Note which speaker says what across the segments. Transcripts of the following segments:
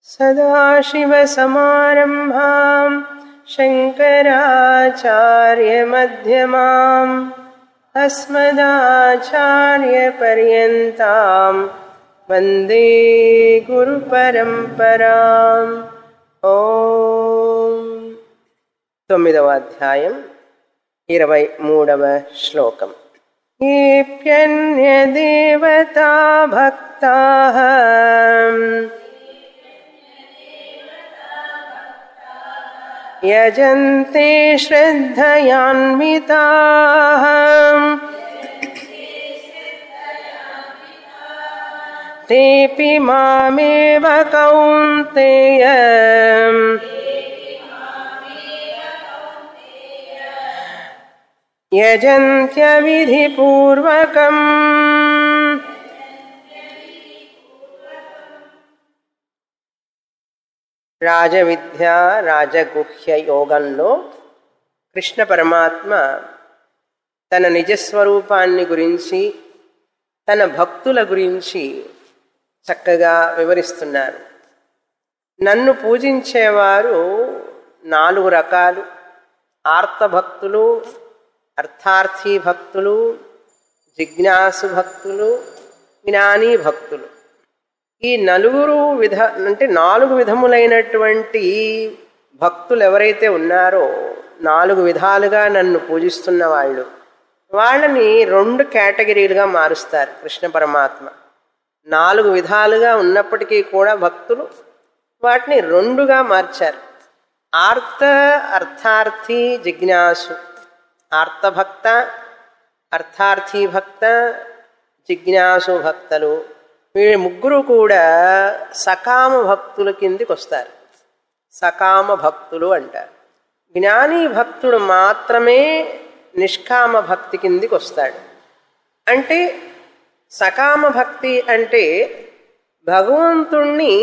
Speaker 1: సదాశివసమారంభాం శంకరాచార్యమధ్యమాం అస్మదాచార్యపర్యంతాం వందే గురుపరంపరాం. ఓం. 9వ అధ్యాయం 23వ శ్లోకం. ఏప్యన్యదేవతా భక్తాః యజంతే శ్రద్ధయాన్వితాః తేపి మామేవ కౌంతేయ యజంత్యవిధిపూర్వకం. రాజవిద్య రాజగుహ్య యోగంలో కృష్ణ పరమాత్మ తన నిజస్వరూపాన్ని గురించి తన భక్తుల గురించి చక్కగా వివరిస్తున్నారు. నన్ను పూజించేవారు 4 రకాలు: ఆర్తభక్తులు, అర్థార్థీ భక్తులు, జిజ్ఞాసు భక్తులు, జ్ఞానీ భక్తులు. ఈ 4 విధములైనటువంటి భక్తులు ఎవరైతే ఉన్నారో 4 విధాలుగా నన్ను పూజిస్తున్న వాళ్ళని 2 కేటగిరీలుగా మారుస్తారు కృష్ణ పరమాత్మ. 4 విధాలుగా ఉన్నప్పటికీ కూడా భక్తులు వాటిని 2గా మార్చారు. ఆర్త, అర్థార్థి, జిజ్ఞాసు. ఆర్తభక్త, అర్థార్థీ భక్త, జిజ్ఞాసు భక్తులు, వీళ్ళ 3 కూడా సకామ భక్తుల కిందికి వస్తారు. సకామ భక్తులు అంటారు. జ్ఞానీ భక్తుడు మాత్రమే నిష్కామ భక్తి కిందికి వస్తాడు. అంటే సకామ భక్తి అంటే భగవంతుణ్ణి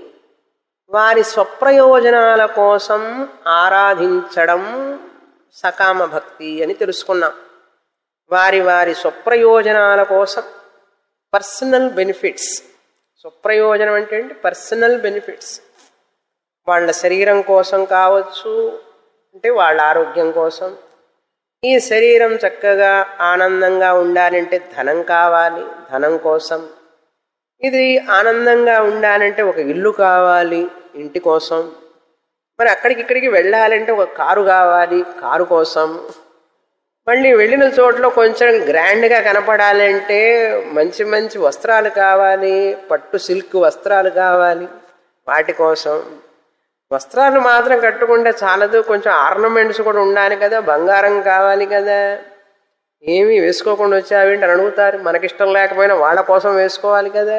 Speaker 1: వారి స్వప్రయోజనాల కోసం ఆరాధించడం సకామ భక్తి అని తెలుసుకున్నాం. వారి వారి స్వప్రయోజనాల కోసం, పర్సనల్ బెనిఫిట్స్. స్వప్రయోజనం అంటే పర్సనల్ బెనిఫిట్స్. వాళ్ళ శరీరం కోసం కావచ్చు, అంటే వాళ్ళ ఆరోగ్యం కోసం. ఈ శరీరం చక్కగా ఆనందంగా ఉండాలంటే ధనం కావాలి, ధనం కోసం. ఇది ఆనందంగా ఉండాలంటే ఒక ఇల్లు కావాలి, ఇంటి కోసం. మరి అక్కడికి ఇక్కడికి వెళ్ళాలంటే ఒక కారు కావాలి, కారు కోసం. మళ్ళీ వెళ్ళిన చోట్ల కొంచెం గ్రాండ్గా కనపడాలంటే మంచి మంచి వస్త్రాలు కావాలి, పట్టు సిల్క్ వస్త్రాలు కావాలి, వాటి కోసం. వస్త్రాలు మాత్రం కట్టుకుంటే చాలదు, కొంచెం ఆర్నమెంట్స్ కూడా ఉండాలి కదా, బంగారం కావాలి కదా. ఏమీ వేసుకోకుండా వచ్చావేంటి అని అడుగుతారు. మనకిష్టం లేకపోయినా వాళ్ళ కోసం వేసుకోవాలి కదా.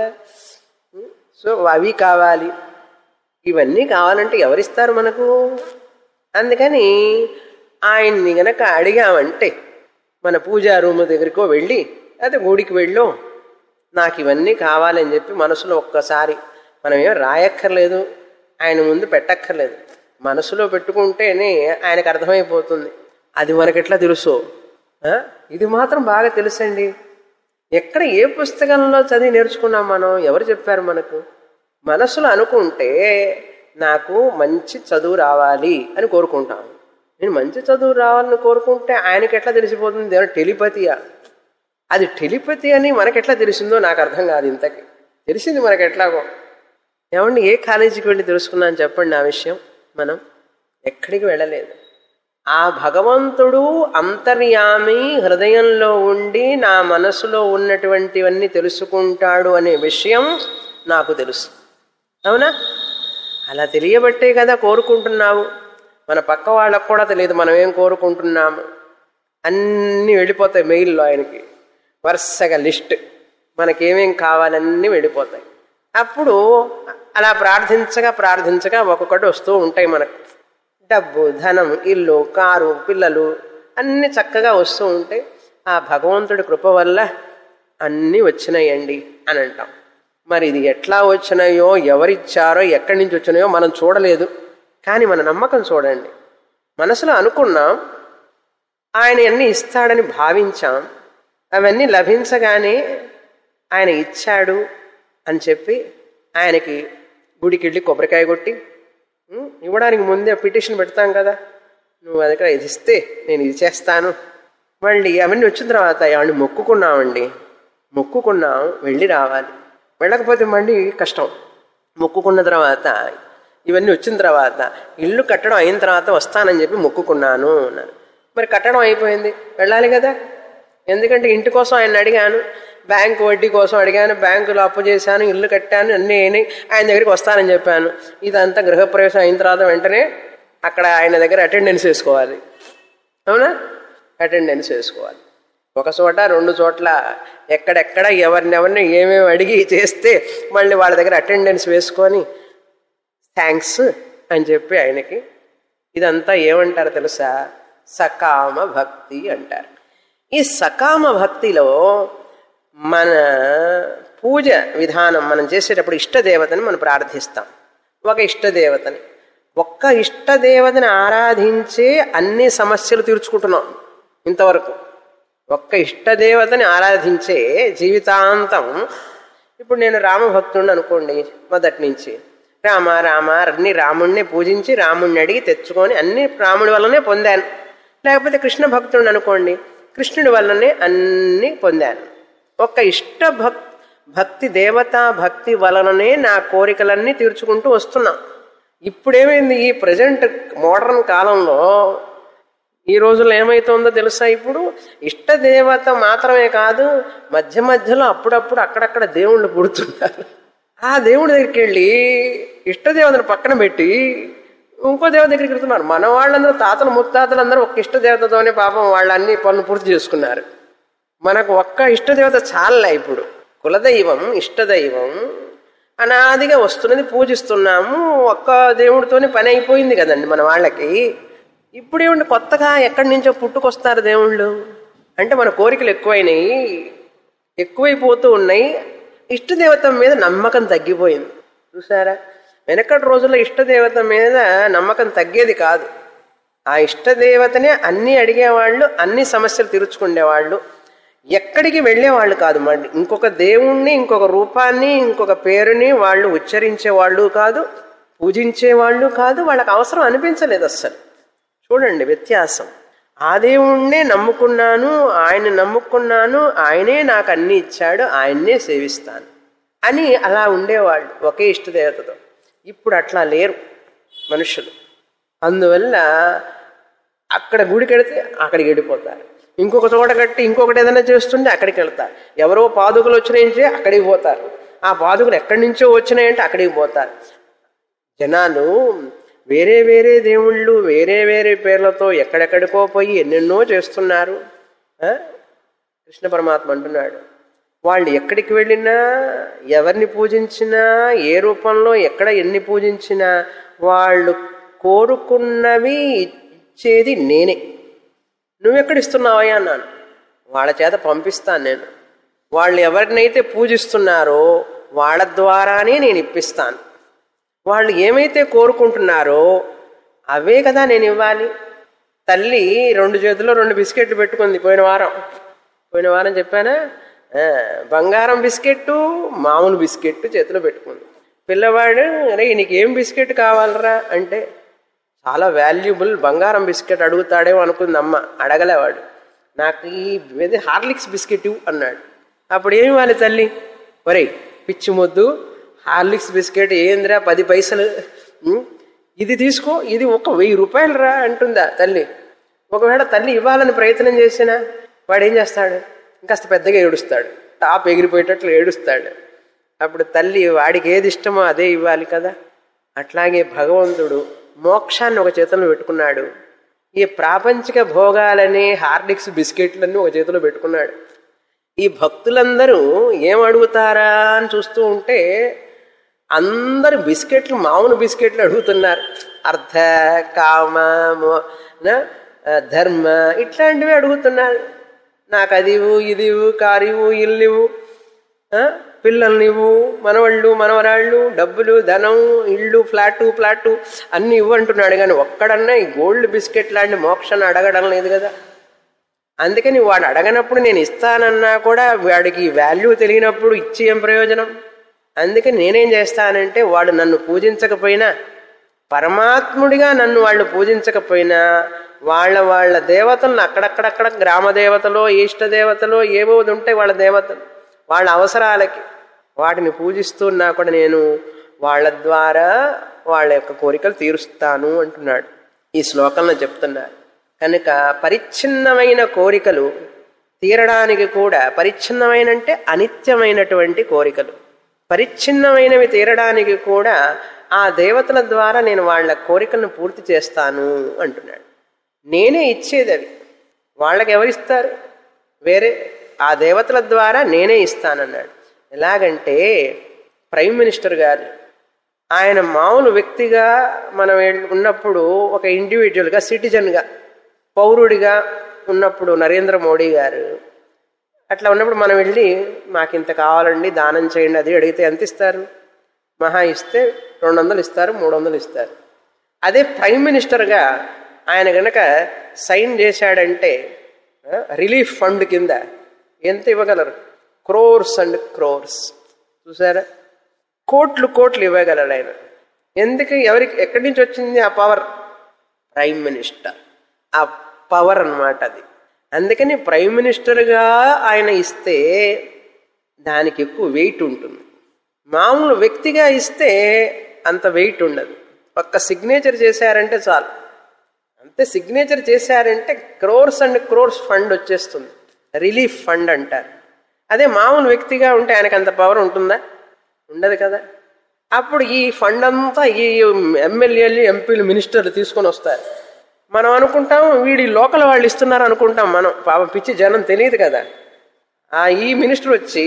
Speaker 1: సో అవి కావాలి. ఇవన్నీ కావాలంటే ఎవరిస్తారు మనకు? అందుకని ఆయన్ని గనక అడిగామంటే మన పూజా రూమ్ దగ్గరికో వెళ్ళి అదే గుడికి వెళ్ళో నాకు ఇవన్నీ కావాలని చెప్పి మనసులో ఒక్కసారి మనం ఏం రాయక్కర్లేదు, ఆయన ముందు పెట్టక్కర్లేదు, మనసులో పెట్టుకుంటేనే ఆయనకు అర్థమైపోతుంది. అది మనకెట్లా తెలుసో ఇది మాత్రం బాగా తెలుసండి. ఎక్కడ ఏ పుస్తకంలో చదివి నేర్చుకున్నాం మనం? ఎవరు చెప్పారు మనకు? మనసులో అనుకుంటే నాకు మంచి చదువు రావాలి అని కోరుకుంటాం. నేను మంచి చదువు రావాలని కోరుకుంటే ఆయనకి ఎట్లా తెలిసిపోతుంది? టెలిపతియా? అది టెలిపతి అని మనకెట్లా తెలిసిందో నాకు అర్థం కాదు. ఇంతకి తెలిసింది మనకెట్లాగో. ఏమండి, ఏ కాలేజీకి వెళ్ళి తెలుసుకున్నాను చెప్పండి ఆ విషయం? మనం ఎక్కడికి వెళ్ళలేదు. ఆ భగవంతుడు అంతర్యామి హృదయంలో ఉండి నా మనసులో ఉన్నటువంటివన్నీ తెలుసుకుంటాడు అనే విషయం నాకు తెలుసు. అవునా? అలా తెలియబట్టే కదా కోరుకుంటున్నావు. మన పక్క వాళ్ళకు కూడా తెలియదు మనం ఏం కోరుకుంటున్నాము. అన్నీ వెళ్ళిపోతాయి మెయిల్లో ఆయనకి, వరుసగా లిస్ట్. మనకేమేం కావాలన్నీ వెళ్ళిపోతాయి. అప్పుడు అలా ప్రార్థించగా ఒక్కొక్కటి వస్తూ ఉంటాయి మనకు. డబ్బు, ధనం, ఇల్లు, కారు, పిల్లలు అన్నీ చక్కగా వస్తూ ఉంటాయి. ఆ భగవంతుడి కృప వల్ల అన్నీ వచ్చినాయండి అని అంటాం. మరి ఇది ఎట్లా వచ్చినాయో, ఎవరిచ్చారో, ఎక్కడి నుంచి వచ్చినాయో మనం చూడలేదు. కానీ మన నమ్మకం చూడండి. మనసులో అనుకున్నాం, ఆయన అన్నీ ఇస్తాడని భావించాం. అవన్నీ లభించగానే ఆయన ఇచ్చాడు అని చెప్పి ఆయనకి గుడికి వెళ్ళి కొబ్బరికాయ కొట్టి ఇవ్వడానికి ముందే పిటిషన్ పెడతాం కదా, నువ్వు దగ్గర ఇది ఇస్తే నేను ఇది చేస్తాను. మళ్ళీ అవన్నీ వచ్చిన తర్వాత ఏమండి మొక్కుకున్నామండి, మొక్కుకున్నాం వెళ్ళి రావాలి, వెళ్ళకపోతే మళ్ళీ కష్టం. మొక్కుకున్న తర్వాత ఇవన్నీ వచ్చిన తర్వాత ఇల్లు కట్టడం అయిన తర్వాత వస్తానని చెప్పి మొక్కుకున్నాను అన్నాను. మరి కట్టడం అయిపోయింది, వెళ్ళాలి కదా. ఎందుకంటే ఇంటి కోసం ఆయన అడిగాను, బ్యాంకు వడ్డీ కోసం అడిగాను, బ్యాంకులో అప్పు చేశాను, ఇల్లు కట్టాను, అన్నీ అయినాయి, ఆయన దగ్గరికి వస్తానని చెప్పాను. ఇదంతా గృహప్రవేశం అయిన తర్వాత వెంటనే అక్కడ ఆయన దగ్గర అటెండెన్స్ వేసుకోవాలి. అవునా? అటెండెన్స్ వేసుకోవాలి. ఒక చోట 2 చోట్ల ఎక్కడెక్కడ ఎవరినెవరిని ఏమేమి అడిగి చేస్తే మళ్ళీ వాళ్ళ దగ్గర అటెండెన్స్ వేసుకొని థ్యాంక్స్ అని చెప్పి ఆయనకి. ఇదంతా ఏమంటారు తెలుసా? సకామ భక్తి అంటారు. ఈ సకామ భక్తిలో మన పూజ విధానం మనం చేసేటప్పుడు ఇష్టదేవతని మనం ప్రార్థిస్తాం. ఒక ఇష్టదేవతని ఆరాధించే అన్ని సమస్యలు తీర్చుకుంటున్నాం ఇంతవరకు. ఒక్క ఇష్టదేవతని ఆరాధించే జీవితాంతం. ఇప్పుడు నేను రామభక్తుడిని అనుకోండి, మొదటి నుంచి రామ రామ అన్ని రాముణ్ణి పూజించి రాముణ్ణి అడిగి తెచ్చుకొని అన్ని రాముడి వల్లనే పొందాను. లేకపోతే కృష్ణ భక్తుడిని అనుకోండి, కృష్ణుడి వల్లనే అన్ని పొందాను. ఒక్క భక్తి దేవతా భక్తి వలననే నా కోరికలన్నీ తీర్చుకుంటూ వస్తున్నాం. ఇప్పుడేమైంది, ఈ ప్రజెంట్ మోడర్న్ కాలంలో ఈ రోజుల్లో ఏమైతుందో తెలుసా? ఇప్పుడు ఇష్టదేవత మాత్రమే కాదు, మధ్య మధ్యలో అప్పుడప్పుడు అక్కడక్కడ దేవుళ్ళు పుడుతున్నారు. ఆ దేవుడి దగ్గరికి వెళ్ళి ఇష్టదేవతను పక్కన పెట్టి ఇంకో దేవత దగ్గరికి వెళ్తున్నారు. మన వాళ్ళందరూ తాతలు ముత్తాతలు అందరూ ఒక్క ఇష్టదేవతతోనే పాపం వాళ్ళు అన్ని పనులు పూర్తి చేసుకున్నారు. మనకు ఒక్క ఇష్టదేవత చాలే. ఇప్పుడు కులదైవం ఇష్టదైవం అనాదిగా వస్తున్నది, పూజిస్తున్నాము. ఒక్క దేవుడితోనే పని అయిపోయింది కదండి మన వాళ్ళకి. ఇప్పుడేమంటే కొత్తగా ఎక్కడి నుంచో పుట్టుకొస్తారు దేవుళ్ళు. అంటే మన కోరికలు ఎక్కువైపోతూ ఉన్నాయి. ఇష్టదేవత మీద నమ్మకం తగ్గిపోయింది. చూసారా? వెనకటి రోజుల్లో ఇష్టదేవత మీద నమ్మకం తగ్గేది కాదు. ఆ ఇష్టదేవతనే అన్నీ అడిగేవాళ్ళు, అన్ని సమస్యలు తీర్చుకునేవాళ్ళు. ఎక్కడికి వెళ్ళేవాళ్ళు కాదు. మళ్ళీ ఇంకొక దేవుణ్ణి, ఇంకొక రూపాన్ని, ఇంకొక పేరుని వాళ్ళు ఉచ్చరించేవాళ్ళు కాదు, పూజించేవాళ్ళు కాదు. వాళ్ళకి అవసరం అనిపించలేదు అస్సలు. చూడండి వ్యత్యాసం. ఆ దేవుణ్ణే నమ్ముకున్నాను, ఆయన నమ్ముకున్నాను, ఆయనే నాకు అన్ని ఇచ్చాడు, ఆయన్నే సేవిస్తాను అని అలా ఉండేవాళ్ళు ఒకే ఇష్టదేవతతో. ఇప్పుడు అట్లా లేరు మనుషులు. అందువల్ల అక్కడ గుడికి వెళితే అక్కడికి వెళ్ళిపోతారు, ఇంకొక చోట కట్టి ఇంకొకటి ఏదైనా చేస్తుంటే అక్కడికి వెళ్తారు. ఎవరో పాదుకలు వచ్చినాయంటే అక్కడికి పోతారు. ఆ పాదుకలు ఎక్కడి నుంచో వచ్చినాయంటే అక్కడికి పోతారు. జనాలు వేరే వేరే దేవుళ్ళు వేరే వేరే పేర్లతో ఎక్కడెక్కడికో పోయి ఎన్నెన్నో చేస్తున్నారు. కృష్ణ పరమాత్మ అంటున్నాడు, వాళ్ళు ఎక్కడికి వెళ్ళినా, ఎవరిని పూజించినా, ఏ రూపంలో ఎక్కడ ఎన్ని పూజించినా వాళ్ళు కోరుకున్నవి ఇచ్చేది నేనే. నువ్వెక్కడిస్తున్నావయ్యా అన్నాను. వాళ్ళ చేత పంపిస్తాను నేను. వాళ్ళు ఎవరినైతే పూజిస్తున్నారో వాళ్ళ ద్వారానే నేను ఇప్పిస్తాను. వాళ్ళు ఏమైతే కోరుకుంటున్నారో అవే కదా నేను ఇవ్వాలి. తల్లి 2 చేతుల్లో 2 బిస్కెట్లు పెట్టుకుంది పోయిన వారం చెప్పానా? బంగారం బిస్కెట్టు, మామూలు బిస్కెట్ చేతిలో పెట్టుకుంది. పిల్లవాడు అరే నీకు ఏం బిస్కెట్ కావాలరా అంటే చాలా వాల్యుబుల్ బంగారం బిస్కెట్ అడుగుతాడేమో అనుకుంది అమ్మ. అడగలేవాడు. నాకు ఈ హార్లిక్స్ బిస్కెట్ అన్నాడు. అప్పుడు ఏమి ఇవ్వాలి తల్లి? ఒరే పిచ్చి మొద్దు, హార్లిక్స్ బిస్కెట్ ఏందిరా 10 పైసలు, ఇది తీసుకో, ఇది ఒక 1000 రూపాయలు రా అంటుందా తల్లి? ఒకవేళ తల్లి ఇవ్వాలని ప్రయత్నం చేసినా వాడు ఏం చేస్తాడు? ఇంకాస్త పెద్దగా ఏడుస్తాడు, టాప్ ఎగిరిపోయేటట్లు ఏడుస్తాడు. అప్పుడు తల్లి వాడికి ఏది ఇష్టమో అదే ఇవ్వాలి కదా. అట్లాగే భగవంతుడు మోక్షాన్ని ఒక చేతిలో పెట్టుకున్నాడు, ఈ ప్రాపంచిక భోగాలని హార్లిక్స్ బిస్కెట్లన్నీ ఒక చేతిలో పెట్టుకున్నాడు. ఈ భక్తులందరూ ఏం అడుగుతారా అని చూస్తూ ఉంటే అందరు బిస్కెట్లు, మామూలు బిస్కెట్లు అడుగుతున్నారు. అర్థ, కామ, ధర్మ ఇట్లాంటివి అడుగుతున్నారు. నాకు అదివు, ఇదివు, కారివు, ఇల్లువు, పిల్లల్నివ్వు, మనవాళ్ళు మనవరాళ్ళు, డబ్బులు, ధనం, ఇళ్ళు, ఫ్లాటు అన్ని ఇవ్వంటున్నాడు. కానీ ఒక్కడన్నా ఈ గోల్డ్ బిస్కెట్ లాంటి మోక్షాన్ని అడగడం లేదు కదా. అందుకని వాడు అడగనప్పుడు నేను ఇస్తానన్నా కూడా వాడికి వాల్యూ తెలియనప్పుడు ఇచ్చి ఏం ప్రయోజనం? అందుకే నేనేం చేస్తానంటే వాళ్ళు నన్ను పూజించకపోయినా, పరమాత్ముడిగా నన్ను వాళ్ళు పూజించకపోయినా, వాళ్ళ దేవతలను అక్కడక్కడక్కడ గ్రామ దేవతలో ఇష్ట దేవతలో ఏవో ఉంటాయి వాళ్ళ దేవతలు, వాళ్ళ అవసరాలకి వాటిని పూజిస్తున్నా కూడా నేను వాళ్ళ ద్వారా వాళ్ళ యొక్క కోరికలు తీరుస్తాను అంటున్నాడు. ఈ శ్లోకంలో చెప్తున్నారు. కనుక పరిచ్ఛిన్నమైన కోరికలు తీరడానికి కూడా, పరిచ్ఛిన్నమైన అంటే అనిత్యమైనటువంటి కోరికలు, పరిచ్ఛిన్నమైనవి తీరడానికి కూడా ఆ దేవతల ద్వారా నేను వాళ్ళ కోరికలను పూర్తి చేస్తాను అంటున్నాడు. నేనే ఇచ్చేది అవి, వాళ్ళకి ఎవరిస్తారు? వేరే ఆ దేవతల ద్వారా నేనే ఇస్తానన్నాడు. ఎలాగంటే ప్రైమ్ మినిస్టర్ గారు ఆయన మామూలు వ్యక్తిగా మనం ఉన్నప్పుడు, ఒక ఇండివిజువల్గా సిటిజన్గా పౌరుడిగా ఉన్నప్పుడు నరేంద్ర మోడీ గారు అట్లా ఉన్నప్పుడు మనం వెళ్ళి మాకు ఇంత కావాలండి దానం చేయండి అది అడిగితే ఎంత ఇస్తారు? మహా ఇస్తే 200 ఇస్తారు, 300 ఇస్తారు. అదే ప్రైమ్ మినిస్టర్గా ఆయన కనుక సైన్ చేశాడంటే రిలీఫ్ ఫండ్ కింద ఎంత ఇవ్వగలరు? క్రోర్స్ అండ్ క్రోర్స్. చూసారా, కోట్లు కోట్లు ఇవ్వగలడు ఆయన. ఎందుకు? ఎవరికి ఎక్కడి నుంచి వచ్చింది ఆ పవర్? ప్రైమ్ మినిస్టర్ ఆ పవర్ అన్నమాట అది. అందుకని ప్రైమ్ మినిస్టర్గా ఆయన ఇస్తే దానికి ఎక్కువ వెయిట్ ఉంటుంది. మామూలు వ్యక్తిగా ఇస్తే అంత వెయిట్ ఉండదు. ఒక్క సిగ్నేచర్ చేశారంటే చాలు, అంతే. సిగ్నేచర్ చేశారంటే క్రోర్స్ అండ్ క్రోర్స్ ఫండ్ వచ్చేస్తుంది, రిలీఫ్ ఫండ్ అంటారు. అదే మామూలు వ్యక్తిగా ఉంటే ఆయనకు అంత పవర్ ఉంటుందా? ఉండదు కదా. అప్పుడు ఈ ఫండ్ అంతా ఈ ఎమ్మెల్యేలు ఎంపీలు మినిస్టర్లు తీసుకొని వస్తారు. మనం అనుకుంటాం వీడి లోకల్ వాళ్ళు ఇస్తున్నారు అనుకుంటాం. మనం పాపం పిచ్చి జనం తెలియదు కదా. ఈ మినిస్టర్ వచ్చి,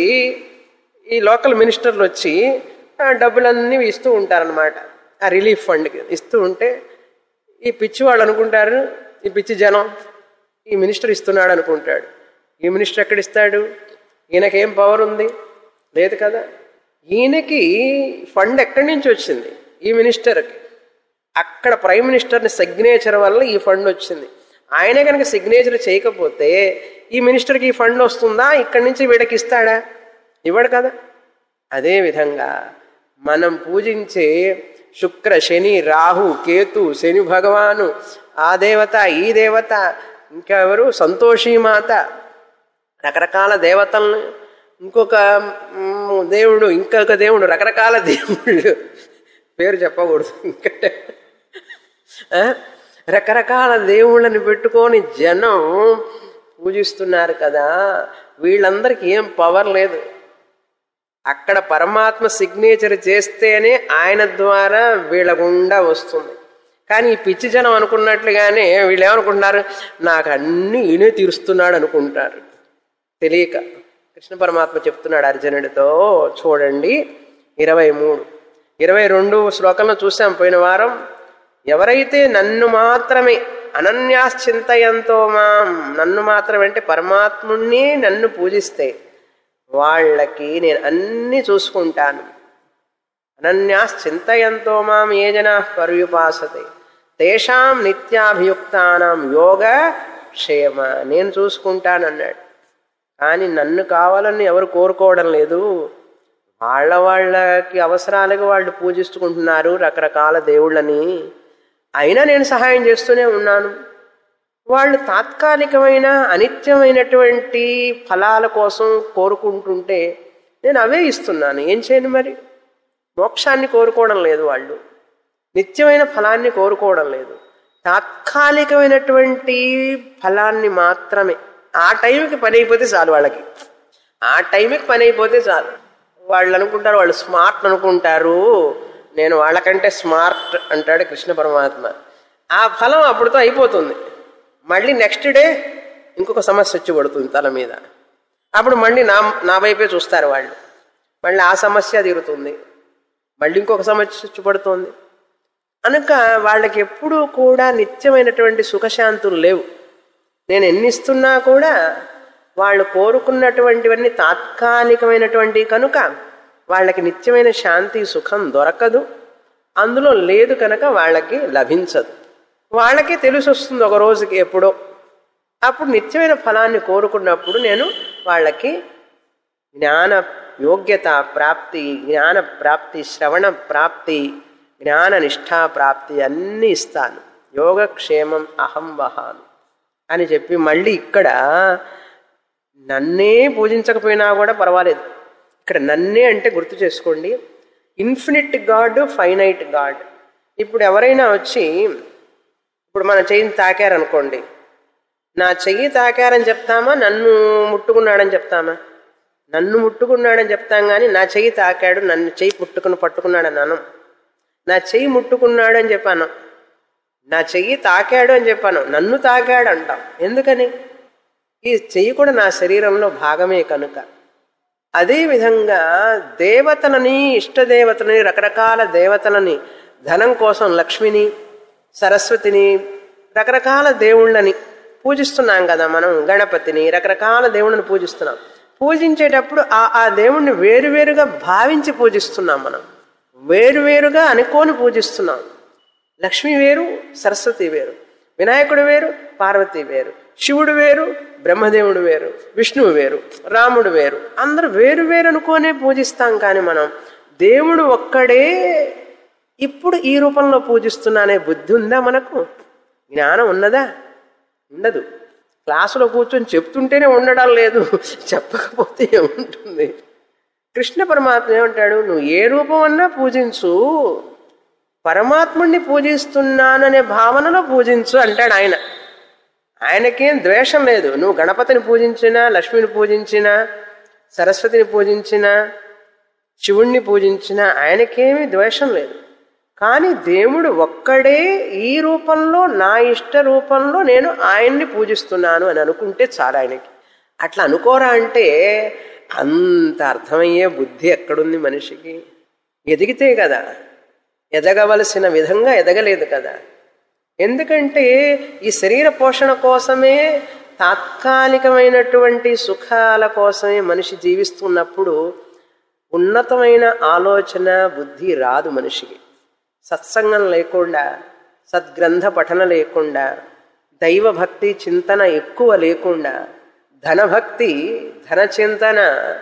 Speaker 1: ఈ లోకల్ మినిస్టర్లు వచ్చి డబ్బులన్నీ ఇస్తూ ఉంటారనమాట. ఆ రిలీఫ్ ఫండ్కి ఇస్తూ ఉంటే ఈ పిచ్చి వాళ్ళు అనుకుంటారు, ఈ పిచ్చి జనం ఈ మినిస్టర్ ఇస్తున్నాడు అనుకుంటాడు. ఈ మినిస్టర్ ఎక్కడిస్తాడు? ఈయనకేం పవర్ ఉంది? లేదు కదా. ఈయనకి ఫండ్ ఎక్కడి నుంచి వచ్చింది? ఈ మినిస్టర్కి. అక్కడ ప్రైమ్ మినిస్టర్ని సిగ్నేచర్ వల్ల ఈ ఫండ్ వచ్చింది. ఆయనే కనుక సిగ్నేచర్ చేయకపోతే ఈ మినిస్టర్కి ఈ ఫండ్ వస్తుందా? ఇక్కడి నుంచి వీడికి ఇస్తాడా? ఇవ్వడు కదా. అదేవిధంగా మనం పూజించే శుక్ర, శని, రాహు, కేతు, శని భగవాను, ఆ దేవత, ఈ దేవత, ఇంకా ఎవరు, సంతోషీమాత, రకరకాల దేవతలను, ఇంకొక దేవుడు, ఇంకొక దేవుడు, రకరకాల దేవుళ్ళు, పేరు చెప్పకూడదు ఇంకటే, రకరకాల దేవుళ్ళని పెట్టుకొని జనం పూజిస్తున్నారు కదా. వీళ్ళందరికీ ఏం పవర్ లేదు. అక్కడ పరమాత్మ సిగ్నేచర్ చేస్తేనే ఆయన ద్వారా వీళ్ళ గుండా వస్తుంది. కానీ ఈ పిచ్చి జనం అనుకున్నట్లుగానే వీళ్ళు ఏమనుకుంటున్నారు? నాకు అన్ని ఈయనే తీరుస్తున్నాడు అనుకుంటారు, తెలియక. కృష్ణ పరమాత్మ చెప్తున్నాడు అర్జునుడితో, చూడండి 23, 22 శ్లోకంలో చూసాం పోయిన వారం. ఎవరైతే నన్ను మాత్రమే అనన్యాశ్చింతయంతో మాం, నన్ను మాత్రమే అంటే పరమాత్ముణ్ణి నన్ను పూజిస్తే వాళ్ళకి నేను అన్నీ చూసుకుంటాను. అనన్యాశ్చింతయంతో మాం ఏ జనా పర్యుపాసతే తేషాం నిత్యాభియుక్తానాం యోగ క్షేమ, నేను చూసుకుంటానన్నాడు. కానీ నన్ను కావాలని ఎవరు కోరుకోవడం లేదు. వాళ్ళకి అవసరాలకు వాళ్ళు పూజిస్తుకుంటున్నారు రకరకాల దేవుళ్ళని. అయినా నేను సహాయం చేస్తూనే ఉన్నాను. వాళ్ళు తాత్కాలికమైన అనిత్యమైనటువంటి ఫలాల కోసం కోరుకుంటుంటే నేను అవే ఇస్తున్నాను. ఏం చేయను మరి? మోక్షాన్ని కోరుకోవడం లేదు, వాళ్ళు నిత్యమైన ఫలాన్ని కోరుకోవడం లేదు, తాత్కాలికమైనటువంటి ఫలాన్ని మాత్రమే. ఆ టైంకి పని అయిపోతే చాలు వాళ్ళకి, ఆ టైంకి పని అయిపోతే చాలు. వాళ్ళు అనుకుంటారు, వాళ్ళు స్మార్ట్ అనుకుంటారు, నేను వాళ్ళకంటే స్మార్ట్ అంటాడు కృష్ణ పరమాత్మ. ఆ ఫలం అప్పుడుతో అయిపోతుంది. మళ్ళీ నెక్స్ట్ డే ఇంకొక సమస్య వచ్చి పడుతుంది తల మీద. అప్పుడు మళ్ళీ నా వైపే చూస్తారు వాళ్ళు. మళ్ళీ ఆ సమస్య తీరుతుంది, మళ్ళీ ఇంకొక సమస్య వచ్చి పడుతుంది. కనుక వాళ్ళకి ఎప్పుడూ కూడా నిత్యమైనటువంటి సుఖశాంతులు లేవు. నేను ఎన్నిస్తున్నా కూడా వాళ్ళు కోరుకున్నటువంటివన్నీ తాత్కాలికమైనటువంటి కనుక వాళ్ళకి నిత్యమైన శాంతి సుఖం దొరకదు. అందులో లేదు కనుక వాళ్ళకి లభించదు. వాళ్ళకే తెలిసి వస్తుంది ఒక రోజుకి ఎప్పుడో. అప్పుడు నిత్యమైన ఫలాన్ని కోరుకున్నప్పుడు నేను వాళ్ళకి జ్ఞాన యోగ్యత ప్రాప్తి, జ్ఞాన ప్రాప్తి, శ్రవణ ప్రాప్తి, జ్ఞాన నిష్ఠా ప్రాప్తి అన్నీ ఇస్తాను, యోగక్షేమం అహం వహాను అని చెప్పి మళ్ళీ ఇక్కడ నన్నే పూజించకపోయినా కూడా పర్వాలేదు. ఇక్కడ నన్నే అంటే గుర్తు చేసుకోండి, ఇన్ఫినిట్ గాడ్, ఫైనైట్ గాడ్. ఇప్పుడు ఎవరైనా వచ్చి ఇప్పుడు మన చెయ్యిని తాకారనుకోండి, నా చెయ్యి తాకారని చెప్తామా, నన్ను ముట్టుకున్నాడని చెప్తామా? నన్ను ముట్టుకున్నాడని చెప్తాం కానీ నా చెయ్యి తాకాడు, నన్ను చెయ్యి పట్టుకున్నాడని అనం. నా చెయ్యి ముట్టుకున్నాడు అని చెప్పాను, నా చెయ్యి తాకాడు అని చెప్పాను, నన్ను తాకాడు అంటాం. ఎందుకని? ఈ చెయ్యి కూడా నా శరీరంలో భాగమే కనుక. అదేవిధంగా దేవతలని, ఇష్టదేవతలని, రకరకాల దేవతలని, ధనం కోసం లక్ష్మిని, సరస్వతిని, రకరకాల దేవుళ్ళని పూజిస్తున్నాం కదా మనం. గణపతిని, రకరకాల దేవుళ్ళని పూజిస్తున్నాం. పూజించేటప్పుడు ఆ దేవుణ్ణి వేరువేరుగా భావించి పూజిస్తున్నాం. మనం వేరువేరుగా అనుకోని పూజిస్తున్నాం. లక్ష్మి వేరు, సరస్వతి వేరు, వినాయకుడు వేరు, పార్వతి వేరు, శివుడు వేరు, బ్రహ్మదేవుడు వేరు, విష్ణువు వేరు, రాముడు వేరు, అందరూ వేరు వేరు అనుకోనే పూజిస్తాం. కానీ మనం దేవుడు ఒక్కడే ఇప్పుడు ఈ రూపంలో పూజిస్తున్నానే బుద్ధి ఉందా మనకు? జ్ఞానం ఉన్నదా? ఉండదు. క్లాసులో కూర్చొని చెప్తుంటేనే ఉండడం లేదు, చెప్పకపోతే ఏముంటుంది? కృష్ణ పరమాత్మ ఏమంటాడు? నువ్వు ఏ రూపం అన్నా పూజించు, పరమాత్ముడిని పూజిస్తున్నాననే భావనలో పూజించు అంటాడు ఆయన. ఆయనకేం ద్వేషం లేదు. నువ్వు గణపతిని పూజించినా, లక్ష్మిని పూజించినా, సరస్వతిని పూజించినా, శివుణ్ణి పూజించినా ఆయనకేమీ ద్వేషం లేదు. కానీ దేవుడు ఒక్కడే ఈ రూపంలో, నా ఇష్ట రూపంలో నేను ఆయన్ని పూజిస్తున్నాను అని అనుకుంటే చాలా ఆయనకి. అట్లా అనుకోరా అంటే అంత అర్థమయ్యే బుద్ధి ఎక్కడుంది మనిషికి? ఎదిగితే కదా, ఎదగవలసిన విధంగా ఎదగలేదు కదా. ఎందుకంటే ఈ శరీర పోషణ కోసమే, తాత్కాలికమైనటువంటి సుఖాల కోసమే మనిషి జీవిస్తున్నప్పుడు ఉన్నతమైన ఆలోచన బుద్ధి రాదు మనిషికి. సత్సంగం లేకుండా, సద్గ్రంథ పఠన లేకుండా, దైవభక్తి చింతన ఎక్కువ లేకుండా, ధనభక్తి, ధన చింతన,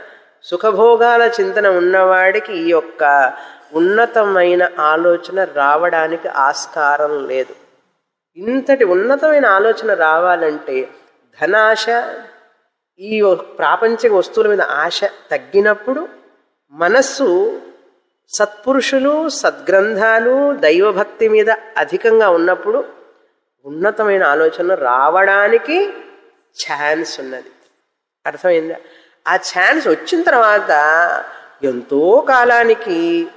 Speaker 1: సుఖభోగాల చింతన ఉన్నవాడికి ఈ యొక్క ఉన్నతమైన ఆలోచన రావడానికి ఆస్కారం లేదు. ఇంతటి ఉన్నతమైన ఆలోచన రావాలంటే ధనాశ, ఈ ప్రాపంచిక వస్తువుల మీద ఆశ తగ్గినప్పుడు, మనస్సు సత్పురుషులు, సద్గ్రంథాలు, దైవభక్తి మీద అధికంగా ఉన్నప్పుడు ఉన్నతమైన ఆలోచన రావడానికి ఛాన్స్ ఉన్నది. అర్థమైందా? ఆ ఛాన్స్ వచ్చిన తర్వాత ఎంతో కాలానికి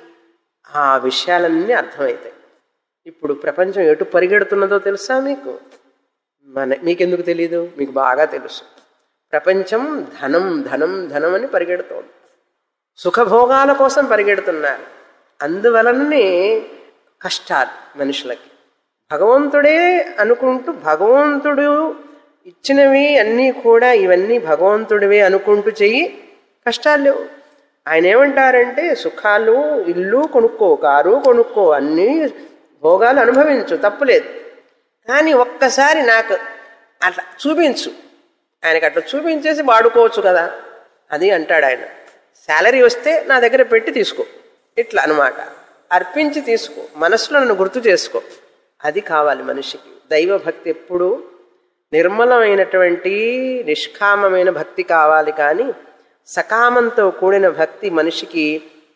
Speaker 1: ఆ విషయాలన్నీ అర్థమవుతాయి. ఇప్పుడు ప్రపంచం ఎటు పరిగెడుతున్నదో తెలుసా మీకు? మీకెందుకు తెలీదు? మీకు బాగా తెలుసు. ప్రపంచం ధనం ధనం ధనం అని పరిగెడుతోంది. సుఖభోగాల కోసం పరిగెడుతున్నారు. అందువలననే కష్టాలు మనుషులకి. భగవంతుడే అనుకుంటూ, భగవంతుడు ఇచ్చినవి అన్నీ కూడా ఇవన్నీ భగవంతుడివే అనుకుంటూ చెయ్యి, కష్టాలు లేవు. ఆయన ఏమంటారంటే సుఖాలు, ఇల్లు కొనుక్కో, కారు కొనుక్కో, అన్నీ భోగాలు అనుభవించు, తప్పులేదు. కానీ ఒక్కసారి నాకు అట్లా చూపించు. ఆయనకు అట్లా చూపించేసి వాడుకోవచ్చు కదా, అది అంటాడు ఆయన. శాలరీ వస్తే నా దగ్గర పెట్టి తీసుకో, ఇట్లా అనమాట. అర్పించి తీసుకో, మనసులో నన్ను గుర్తు చేసుకో. అది కావాలి మనిషికి. దైవభక్తి ఎప్పుడు నిర్మలమైనటువంటి నిష్కామమైన భక్తి కావాలి. కానీ సకామంతో కూడిన భక్తి మనిషికి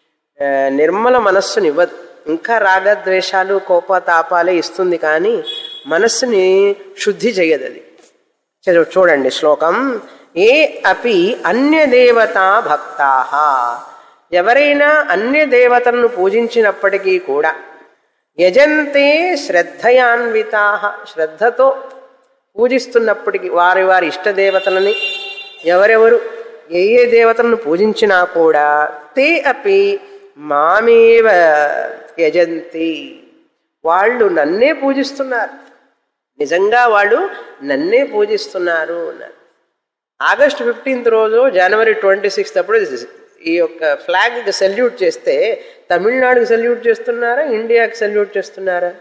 Speaker 1: నిర్మల మనస్సునివ్వదు. ఇంకా రాగద్వేషాలు, కోపతాపాలే ఇస్తుంది, కానీ మనస్సుని శుద్ధి చేయదు అది. చూడండి శ్లోకం. ఏ అపి అన్యదేవతా భక్తాః, ఎవరైనా అన్య దేవతలను పూజించినప్పటికీ కూడా, యజంతే శ్రద్ధయాన్వితాః, శ్రద్ధతో పూజిస్తున్నప్పటికీ, వారి వారి ఇష్టదేవతలని ఎవరెవరు ఏ ఏ దేవతలను పూజించినా కూడా, తే అపి మామేవ యజంతి, వాళ్ళు నన్నే పూజిస్తున్నారు, నిజంగా వాళ్ళు నన్నే పూజిస్తున్నారు అన్నారు. ఆగస్టు 15th రోజు, జనవరి 26th అప్పుడు ఈ యొక్క ఫ్లాగ్కి సెల్యూట్ చేస్తే తమిళనాడుకి సెల్యూట్ చేస్తున్నారా, ఇండియాకి సెల్యూట్ చేస్తున్నారా?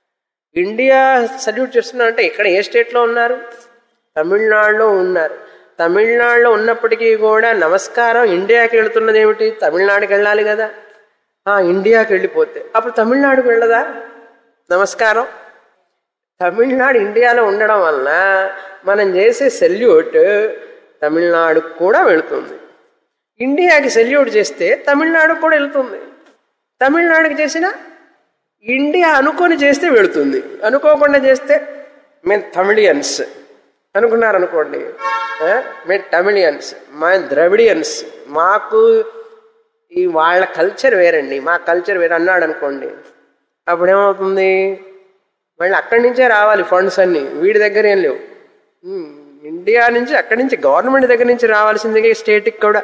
Speaker 1: ఇండియా సెల్యూట్ చేస్తున్నారంటే ఇక్కడ ఏ స్టేట్లో ఉన్నారు? తమిళనాడులో ఉన్నారు. తమిళనాడులో ఉన్నప్పటికీ కూడా నమస్కారం ఇండియాకి వెళుతున్నది ఏమిటి? తమిళనాడుకి వెళ్ళాలి కదా. ఇండియాకి వెళ్ళిపోతే అప్పుడు తమిళనాడుకి వెళ్ళదా నమస్కారం? తమిళనాడు ఇండియాలో ఉండడం వలన మనం చేసే సెల్యూట్ తమిళనాడుకు కూడా వెళుతుంది. ఇండియాకి సెల్యూట్ చేస్తే తమిళనాడుకు కూడా వెళుతుంది. తమిళనాడుకి చేసిన ఇండియా అనుకొని చేస్తే వెళుతుంది. అనుకోకుండా చేస్తే మేము తమిళియన్స్ అనుకున్నారనుకోండి, మేము తమిళియన్స్, మా ద్రవిడియన్స్, మాకు ఈ వాళ్ళ కల్చర్ వేరండి, మా కల్చర్ వేరే అన్నాడు అనుకోండి, అప్పుడేమవుతుంది? మళ్ళీ అక్కడి నుంచే రావాలి ఫండ్స్ అన్నీ, వీడి దగ్గర ఏం లేవు. ఇండియా నుంచి అక్కడి నుంచి గవర్నమెంట్ దగ్గర నుంచి రావాల్సిందిగా స్టేట్కి కూడా.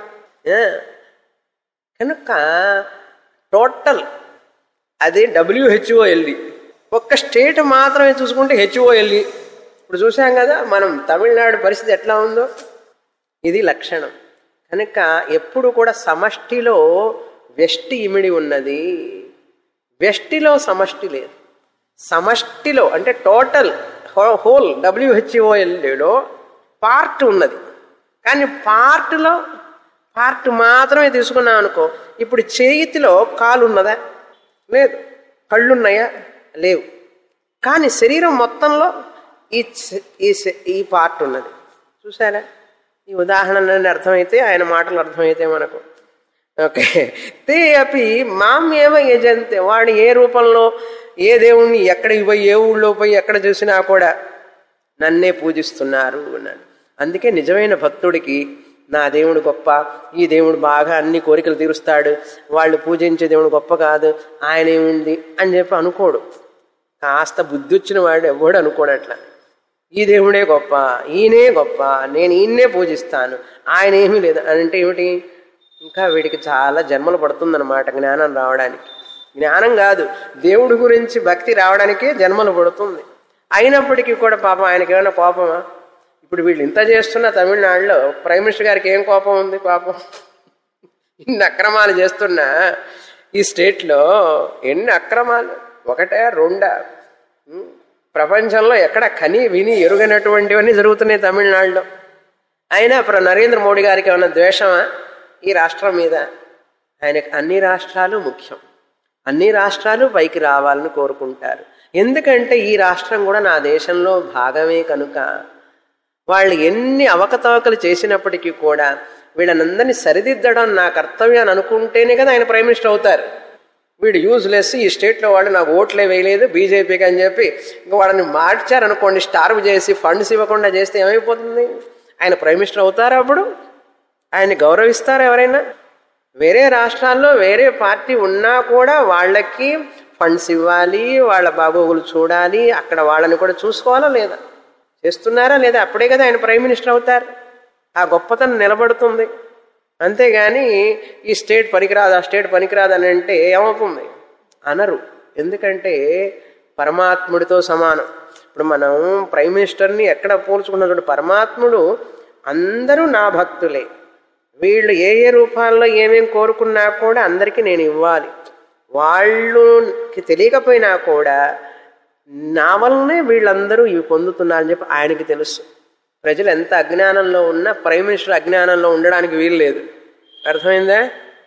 Speaker 1: కనుక టోటల్ అది WHO ఒక్క స్టేట్ మాత్రమే చూసుకుంటే HOLE. ఇప్పుడు చూసాం కదా మనం తమిళనాడు పరిస్థితి ఎట్లా ఉందో. ఇది లక్షణం. కనుక ఎప్పుడు కూడా సమష్టిలో వ్యష్టి ఇమిడి ఉన్నది, వ్యష్టిలో సమష్టి లేదు. సమష్టిలో అంటే టోటల్ హోల్ WHO పార్ట్ ఉన్నది. కానీ పార్ట్లో పార్ట్ మాత్రమే తీసుకున్నాం అనుకో, ఇప్పుడు చేతిలో కాలు ఉన్నదా? లేదు. కళ్ళున్నాయా? లేవు. కానీ శరీరం మొత్తంలో ఈ పార్ట్ ఉన్నది. చూసారా? ఈ ఉదాహరణ అర్థమైతే, ఆయన మాటలు అర్థమైతే మనకు. ఓకే. తే అపి మామేవ యజంతే, వాడు ఏ రూపంలో ఏ దేవుణ్ణి ఎక్కడికి పోయి ఏ ఊళ్ళో పోయి ఎక్కడ చూసినా కూడా నన్నే పూజిస్తున్నారు అన్నాడు. అందుకే నిజమైన భక్తుడికి నా దేవుడు గొప్ప, ఈ దేవుడు బాగా అన్ని కోరికలు తీరుస్తాడు, వాళ్ళు పూజించే దేవుడు గొప్ప కాదు, ఆయన ఏముంది అని చెప్పి అనుకోడు. కాస్త బుద్ధి వచ్చిన వాడు ఎవడు అనుకోడు అట్లా. ఈ దేవుడే గొప్ప, ఈయనే గొప్ప, నేను ఈయన్నే పూజిస్తాను, ఆయన ఏమీ లేదు అని అంటే ఏమిటి? ఇంకా వీడికి చాలా జన్మలు పడుతుందన్నమాట జ్ఞానం రావడానికి. జ్ఞానం కాదు, దేవుడి గురించి భక్తి రావడానికే జన్మలు పడుతుంది. అయినప్పటికీ కూడా పాపం ఆయనకి ఏమైనా కోపమా? ఇప్పుడు వీళ్ళు ఇంత చేస్తున్న తమిళనాడులో ప్రైమ్ మినిస్టర్ గారికి ఏం కోపం ఉంది? పాపం ఇన్ని అక్రమాలు చేస్తున్నా ఈ స్టేట్లో ఎన్ని అక్రమాలు, ఒకటే రెండా? ప్రపంచంలో ఎక్కడ కని విని ఎరుగనటువంటివన్నీ జరుగుతున్నాయి తమిళనాడులో. అయినా ఇప్పుడు నరేంద్ర మోడీ గారికి ఏమైనా ద్వేషమా ఈ రాష్ట్రం మీద? ఆయనకు అన్ని రాష్ట్రాలు ముఖ్యం, అన్ని రాష్ట్రాలు పైకి రావాలని కోరుకుంటారు. ఎందుకంటే ఈ రాష్ట్రం కూడా నా దేశంలో భాగమే కనుక. వాళ్ళు ఎన్ని అవకతవకలు చేసినప్పటికీ కూడా వీళ్ళనందరినీ సరిదిద్దడం నా కర్తవ్యం అని అనుకుంటేనే కదా ఆయన ప్రైమ్ మినిస్టర్ అవుతారు. వీడు యూజ్లెస్, ఈ స్టేట్లో వాళ్ళు నాకు ఓట్లే వేయలేదు బీజేపీకి అని చెప్పి ఇంకా వాళ్ళని మార్చారనుకోండి, స్టార్వ్ చేసి ఫండ్స్ ఇవ్వకుండా చేస్తే ఏమైపోతుంది? ఆయన ప్రైమ్ మినిస్టర్ అవుతారా? అప్పుడు ఆయన్ని గౌరవిస్తారా ఎవరైనా? వేరే రాష్ట్రాల్లో వేరే పార్టీ ఉన్నా కూడా వాళ్ళకి ఫండ్స్ ఇవ్వాలి, వాళ్ళ బాగోగులు చూడాలి, అక్కడ వాళ్ళని కూడా చూసుకోవాలా లేదా? చేస్తున్నారా లేదా? అప్పుడే కదా ఆయన ప్రైమ్ మినిస్టర్ అవుతారు. ఆ గొప్పతనం నిలబడుతుంది. అంతేగాని ఈ స్టేట్ పనికిరాదు, ఆ స్టేట్ పనికిరాదు అని అంటే ఏమవుతుంది? అనరు. ఎందుకంటే పరమాత్ముడితో సమానం. ఇప్పుడు మనం ప్రైమ్ మినిస్టర్ని ఎక్కడ పోల్చుకున్నా చూడు, పరమాత్ముడు అందరూ నా భక్తులే, వీళ్ళు ఏ ఏ రూపాల్లో ఏమేం కోరుకున్నా కూడా అందరికీ నేను ఇవ్వాలి, వాళ్ళకి తెలియకపోయినా కూడా నా వల్లనే వీళ్ళందరూ ఇవి పొందుతున్నారని చెప్పి ఆయనకి తెలుసు. ప్రజలు ఎంత అజ్ఞానంలో ఉన్నా ప్రైమ్ మినిస్టర్ అజ్ఞానంలో ఉండడానికి వీలు లేదు. అర్థమైందా?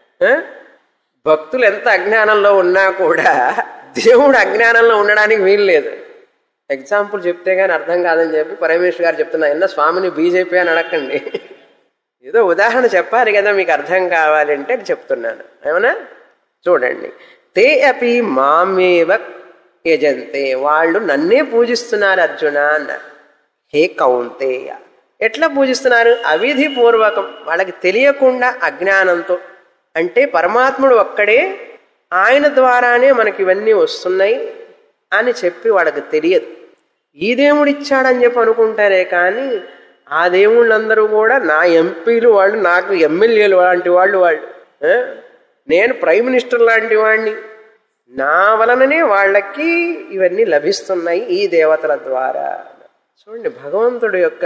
Speaker 1: భక్తులు ఎంత అజ్ఞానంలో ఉన్నా కూడా దేవుడు అజ్ఞానంలో ఉండడానికి వీలు లేదు. ఎగ్జాంపుల్ చెప్తే కానీ అర్థం కాదని చెప్పి ప్రైమ్ మినిస్టర్ గారు చెప్తున్నా, ఎన్న స్వామిని బీజేపీ అని అడగండి, ఏదో ఉదాహరణ చెప్పాలి కదా మీకు అర్థం కావాలంటే చెప్తున్నాను. ఏమన్నా చూడండి. తే అపి మామేవ యజంతే, వాళ్ళు నన్నే పూజిస్తున్నారు అర్జున అన్నారు. హే కౌంతేయ, ఎట్లా పూజిస్తున్నారు? అవిధి పూర్వకం, వాళ్ళకి తెలియకుండా అజ్ఞానంతో. అంటే పరమాత్ముడు ఒక్కడే, ఆయన ద్వారానే మనకి ఇవన్నీ వస్తున్నాయి అని చెప్పి వాళ్ళకి తెలియదు. ఈ దేవుడు ఇచ్చాడని చెప్పి అనుకుంటారే కానీ ఆ దేవుళ్ళందరూ కూడా నా ఎంపీలు, వాళ్ళు నాకు ఎమ్మెల్యేలు లాంటి వాళ్ళు, నేను ప్రైమ్ మినిస్టర్ లాంటి వాడిని, నా వలననే వాళ్ళకి ఇవన్నీ లభిస్తున్నాయి ఈ దేవతల ద్వారా. చూడండి, భగవంతుడి యొక్క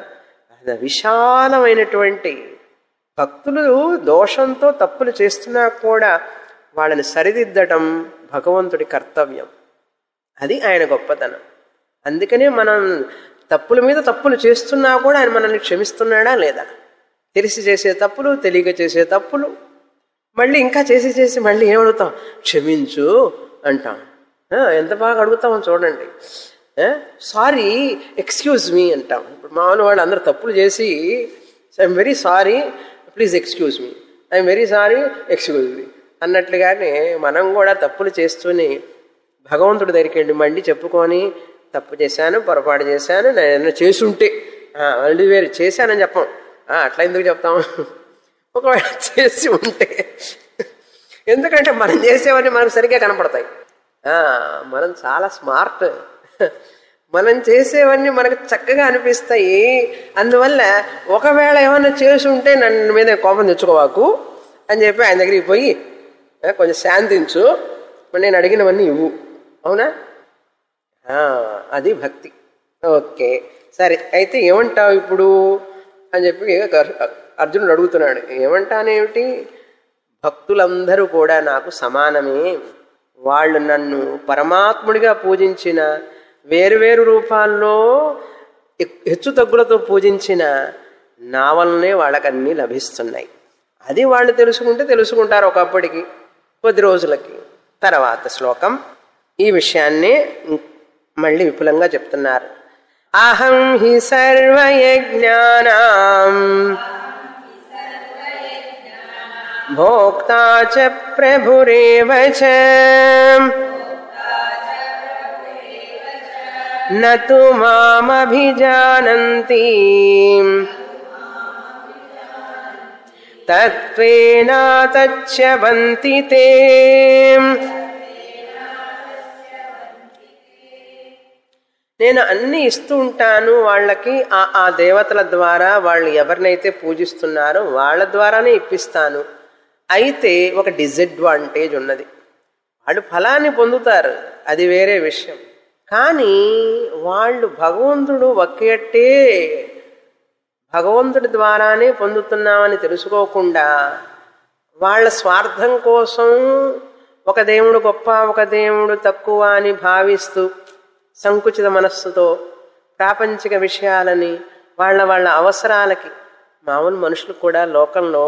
Speaker 1: విశాలమైనటువంటి, భక్తులు దోషంతో తప్పులు చేస్తున్నా కూడా వాళ్ళని సరిదిద్దడం భగవంతుడి కర్తవ్యం. అది ఆయన గొప్పతనం. అందుకనే మనం తప్పుల మీద తప్పులు చేస్తున్నా కూడా ఆయన మనల్ని క్షమిస్తున్నాడా లేదా? తెలిసి చేసే తప్పులు, తెలియక చేసే తప్పులు, మళ్ళీ ఇంకా చేసి మళ్ళీ ఏమడుగుతాం? క్షమించు అంటాం. ఎంత బాగా అడుగుతామో చూడండి. సారీ, ఎక్స్క్యూజ్ మీ అంటాం. ఇప్పుడు మామూలు వాళ్ళు అందరూ తప్పులు చేసి I'm very sorry, please excuse me, I'm very sorry, excuse me అన్నట్లుగానే మనం కూడా తప్పులు చేస్తూనే భగవంతుడి దగ్గరికి వెళ్ళి మళ్ళీ చెప్పుకొని తప్పు చేశాను, పొరపాటు చేశాను, నేను చేసుంటే మళ్ళీ వేరు చేశానని చెప్పం. అట్లా ఎందుకు చెప్తాం? ఒకవేళ చేసి ఉంటే, ఎందుకంటే మనం చేసేవన్నీ మనకు సరిగ్గా కనపడతాయి. మనం చాలా స్మార్ట్, మనం చేసేవన్నీ మనకు చక్కగా అనిపిస్తాయి. అందువల్ల ఒకవేళ ఏమన్నా చేసి ఉంటే నన్ను మీద కోపం తెచ్చుకోవాకు అని చెప్పి ఆయన దగ్గరికి పోయి కొంచెం శాంతించు, నేను అడిగినవన్నీ ఇవ్వు. అవునా? అది భక్తి. ఓకే, సరే, అయితే ఏమంటావు ఇప్పుడు అని చెప్పి అర్జునుడు అడుగుతున్నాడు. ఏమంటానేమిటి? భక్తులందరూ కూడా నాకు సమానమే. వాళ్ళు నన్ను పరమాత్ముడిగా పూజించిన, వేరువేరు రూపాల్లో హెచ్చు తగ్గులతో పూజించిన నా వల్లనే వాళ్ళకన్నీ లభిస్తున్నాయి. అది వాళ్ళు తెలుసుకుంటారు ఒకప్పటికి, కొద్ది రోజులకి. తర్వాత శ్లోకం ఈ విషయాన్ని మళ్ళీ విపులంగా చెప్తున్నారు. అహం హి సర్వయజ్ఞానాం భోక్తా చ ప్రభురేవ చ నతు మామభిజానంతి తత్వేన తచ్యవంతి తే. నేను అన్ని ఇస్తూ ఉంటాను వాళ్ళకి. ఆ దేవతల ద్వారా వాళ్ళు ఎవరినైతే పూజిస్తున్నారో వాళ్ళ ద్వారానే ఇప్పిస్తాను. అయితే ఒక డిసడ్వాంటేజ్ ఉన్నది. వాళ్ళు ఫలాన్ని పొందుతారు, అది వేరే విషయం. కానీ వాళ్ళు భగవంతుడు ఒక్కటే, భగవంతుడి ద్వారానే పొందుతున్నామని తెలుసుకోకుండా వాళ్ళ స్వార్థం కోసం ఒక దేవుడు గొప్ప, ఒక దేవుడు తక్కువ అని భావిస్తూ సంకుచిత మనస్సుతో ప్రాపంచిక విషయాలని వాళ్ళ అవసరాలకి, మామూలు మనుషులు కూడా లోకంలో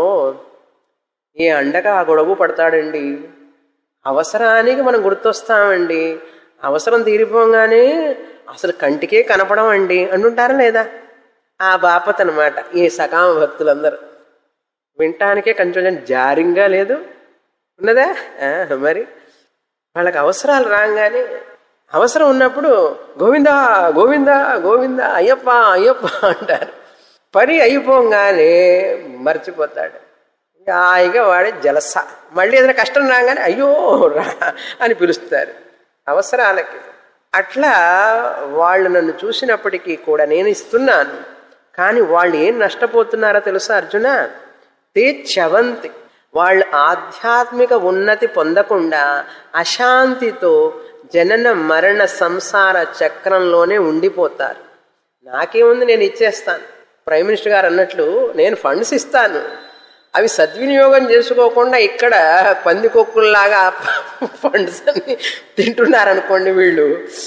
Speaker 1: ఏ అండగా ఆ గొడవ పడతాడండి. అవసరానికి మనం గుర్తొస్తామండి, అవసరం తీరిపోగానే అసలు కంటికే కనపడం అండి అంటుంటారా లేదా? ఆ బాపత అనమాట ఈ సకామ భక్తులందరూ. వినటానికే కొంచెం జారింగా లేదు ఉన్నదా? మరి వాళ్ళకి అవసరాలు రాగానే, అవసరం ఉన్నప్పుడు గోవిందా గోవిందా గోవిందా అయ్యప్ప అయ్యప్ప అంటారు. పని అయిపోగానే మర్చిపోతాడు. హాయిగా వాడే జలస. మళ్ళీ ఏదైనా కష్టం రాగానే అయ్యో రా అని పిలుస్తారు అవసరాలకి. అట్లా వాళ్ళు నన్ను చూసినప్పటికీ కూడా నేను ఇస్తున్నాను, కానీ వాళ్ళు ఏం నష్టపోతున్నారో తెలుసా అర్జున? తే చవంతి, వాళ్ళు ఆధ్యాత్మిక ఉన్నతి పొందకుండా అశాంతితో జనన మరణ సంసార చక్రంలోనే ఉండిపోతారు. నాకేముంది, నేను ఇచ్చేస్తాను. ప్రైమ్ మినిస్టర్ గారు అన్నట్లు నేను ఫండ్స్ ఇస్తాను, అవి సద్వినియోగం చేసుకోకుండా ఇక్కడ పందికొక్కుల్లాగా ఫండ్స్ అన్ని తింటున్నారనుకోండి, వీళ్ళు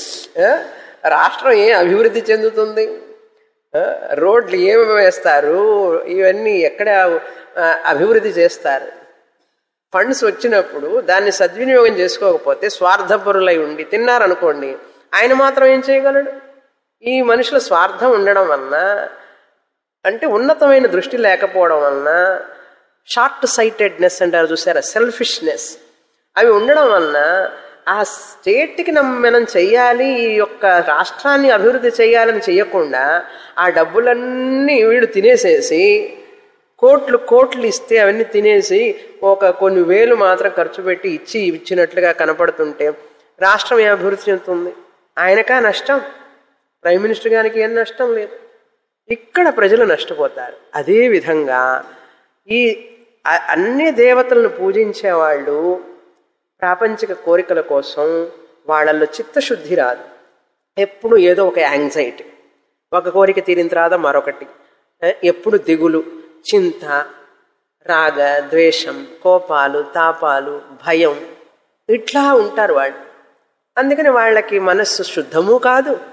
Speaker 1: రాష్ట్రం ఏం అభివృద్ధి చెందుతుంది? రోడ్లు ఏమి వేస్తారు? ఇవన్నీ ఎక్కడ అభివృద్ధి చేస్తారు? ఫండ్స్ వచ్చినప్పుడు దాన్ని సద్వినియోగం చేసుకోకపోతే స్వార్థపరులై ఉండి తిన్నారనుకోండి, ఆయన మాత్రం ఏం చేయగలడు? ఈ మనుషుల స్వార్థం ఉండడం వలన, అంటే ఉన్నతమైన దృష్టి లేకపోవడం వలన, షార్ట్ సైటెడ్నెస్ అంటారు చూసారా, సెల్ఫిష్నెస్, అవి ఉండడం వలన ఆ స్టేట్కి మనం చెయ్యాలి, ఈ యొక్క రాష్ట్రాన్ని అభివృద్ధి చేయాలని చెయ్యకుండా ఆ డబ్బులన్నీ వీడు తినేసేసి, కోట్లు ఇస్తే అవన్నీ తినేసి కొన్ని వేలు మాత్రం ఖర్చు పెట్టి ఇచ్చినట్లుగా కనపడుతుంటే రాష్ట్రం ఏ అభివృద్ధి చెందుతుంది? ఆయనకా నష్టం, ప్రైమ్ మినిస్టర్ గారికి ఏం నష్టం లేదు. ఇక్కడ ప్రజలు నష్టపోతారు. అదేవిధంగా ఈ అన్ని దేవతలను పూజించేవాళ్ళు ప్రాపంచిక కోరికల కోసం వాళ్ళల్లో చిత్తశుద్ధి రాదు. ఎప్పుడు ఏదో ఒక యాంగ్జైటీ, ఒక కోరిక తీరిన తర్వాత మరొకటి, ఎప్పుడు దిగులు, చింత, రాగ ద్వేషం, కోపాలు, తాపాలు, భయం, ఇట్లా ఉంటారు వాళ్ళు. అందుకని వాళ్ళకి మనస్సు శుద్ధము కాదు.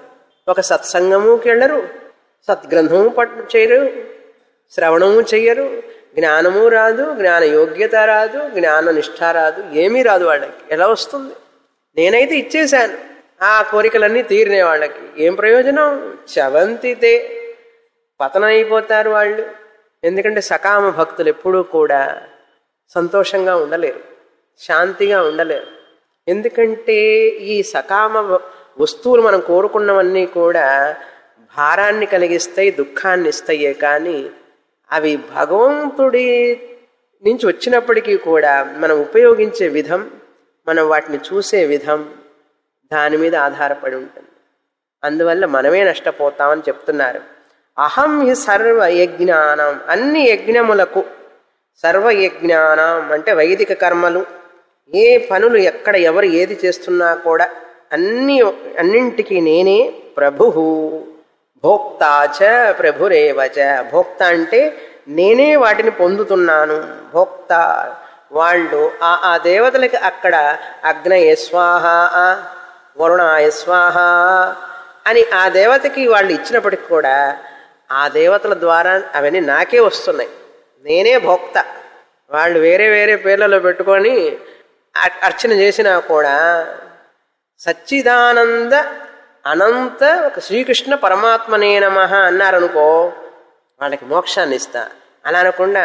Speaker 1: ఒక సత్సంగముకి వెళ్ళరు, సద్గ్రంథము చేయరు, శ్రవణము చెయ్యరు, జ్ఞానము రాదు, జ్ఞాన యోగ్యత రాదు, జ్ఞాన నిష్ఠ రాదు, ఏమీ రాదు వాళ్ళకి. ఎలా వస్తుంది? నేనైతే ఇచ్చేశాను, ఆ కోరికలన్నీ తీరినాయి వాళ్ళకి. ఏం ప్రయోజనం? చవంతితే పతనమైపోతారు వాళ్ళు. ఎందుకంటే సకామ భక్తులు ఎప్పుడూ కూడా సంతోషంగా ఉండలేరు, శాంతిగా ఉండలేరు. ఎందుకంటే ఈ సకామ వస్తువులు మనం కోరుకున్నవన్నీ కూడా భారాన్ని కలిగిస్తాయి, దుఃఖాన్ని ఇస్తాయే. కానీ అవి భగవంతుడి నుంచి వచ్చినప్పటికీ కూడా మనం ఉపయోగించే విధం, మనం వాటిని చూసే విధం దాని మీద ఆధారపడి ఉంటుంది. అందువల్ల మనమే నష్టపోతామని చెప్తున్నారు. అహం హి సర్వయజ్ఞానం, అన్ని యజ్ఞములకు, సర్వయజ్ఞానం అంటే వైదిక కర్మలు, ఏ పనులు ఎక్కడ ఎవరు ఏది చేస్తున్నా కూడా అన్నింటికి నేనే ప్రభువు. భోక్తాచ ప్రభురేవచ, భోక్త అంటే నేనే వాటిని పొందుతున్నాను. భోక్త వాళ్ళు ఆ దేవతలకి అక్కడ అగ్నయ స్వాహ, వరుణాయ స్వాహ అని ఆ దేవతకి వాళ్ళు ఇచ్చినప్పటికి కూడా ఆ దేవతల ద్వారా అవన్నీ నాకే వస్తున్నాయి. నేనే భోక్త. వాళ్ళు వేరే వేరే పేర్లలో పెట్టుకొని అర్చన చేసినా కూడా సచ్చిదానంద అనంత ఒక శ్రీకృష్ణ పరమాత్మనే నమః అన్నారనుకో, వాళ్ళకి మోక్షాన్ని ఇస్తా. అలా అనకుండా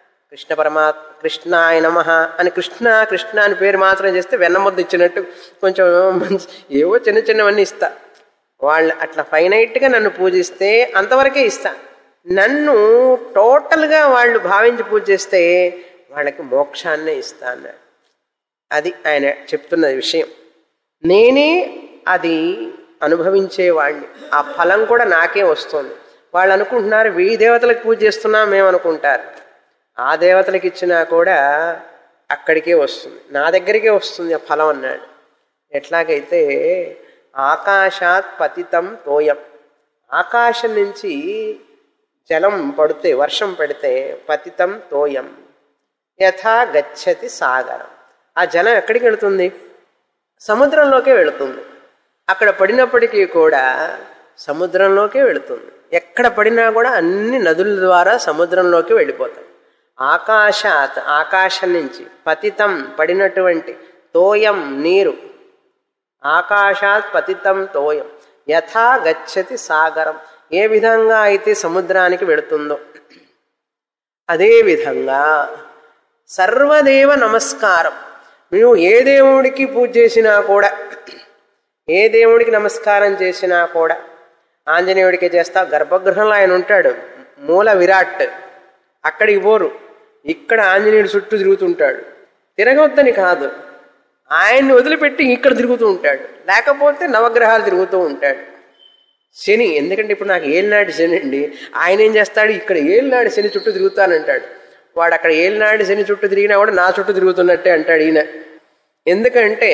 Speaker 1: కృష్ణాయ నమః అని కృష్ణ అని పేరు మాత్రం చేస్తే వెన్నముద్ద ఇచ్చినట్టు కొంచెం మంచి ఏవో చిన్న చిన్నవన్నీ ఇస్తా. వాళ్ళు అట్లా ఫైనైట్గా నన్ను పూజిస్తే అంతవరకే ఇస్తా. నన్ను టోటల్గా వాళ్ళు భావించి పూజ చేస్తే వాళ్ళకి మోక్షాన్నే ఇస్తా అన్నాడు. అది ఆయన చెప్తున్న విషయం. నేనే అది అనుభవించేవాడిని, ఆ ఫలం కూడా నాకే వస్తుంది. వాళ్ళు అనుకుంటున్నారు ఈ దేవతలకు పూజ చేస్తున్నాం మేము అనుకుంటారు. ఆ దేవతలకు ఇచ్చినా కూడా అక్కడికే వస్తుంది, నా దగ్గరికే వస్తుంది ఆ ఫలం అన్నాడు. ఎట్లాగైతే ఆకాశాత్ పతితం తోయం, ఆకాశం నుంచి జలం పడితే, వర్షం పడితే పతితం తోయం యథా గచ్చతి సాగరం, ఆ జలం ఎక్కడికి వెళుతుంది? సముద్రంలోకే వెళుతుంది. అక్కడ పడినప్పటికీ కూడా సముద్రంలోకే వెళుతుంది. ఎక్కడ పడినా కూడా అన్ని నదుల ద్వారా సముద్రంలోకి వెళ్ళిపోతాయి. ఆకాశాత్, ఆకాశం నుంచి, పతితం పడినటువంటి, తోయం నీరు, ఆకాశాత్ పతితం తోయం యథా గచ్చతి సాగరం, ఏ విధంగా అయితే సముద్రానికి వెళుతుందో అదే విధంగా సర్వదేవ నమస్కారం. నువ్వు ఏ దేవుడికి పూజ చేసినా కూడా, ఏ దేవుడికి నమస్కారం చేసినా కూడా, ఆంజనేయుడికే చేస్తావు, గర్భగృహంలో ఆయన ఉంటాడు, మూల విరాట్, అక్కడికి పోరు, ఇక్కడ ఆంజనేయుడు చుట్టూ తిరుగుతుంటాడు. తిరగొద్దని కాదు, ఆయన్ని వదిలిపెట్టి ఇక్కడ తిరుగుతూ ఉంటాడు, లేకపోతే నవగ్రహాలు తిరుగుతూ ఉంటాడు. శని, ఎందుకంటే ఇప్పుడు నాకు ఏలినాటి శని అండి, ఆయన ఏం చేస్తాడు, ఇక్కడ ఏలినాటి శని చుట్టూ తిరుగుతానంటాడు. వాడు అక్కడ ఏలినాటి శని చుట్టూ తిరిగినా కూడా నా చుట్టూ తిరుగుతున్నట్టే అంటాడు ఈయన. ఎందుకంటే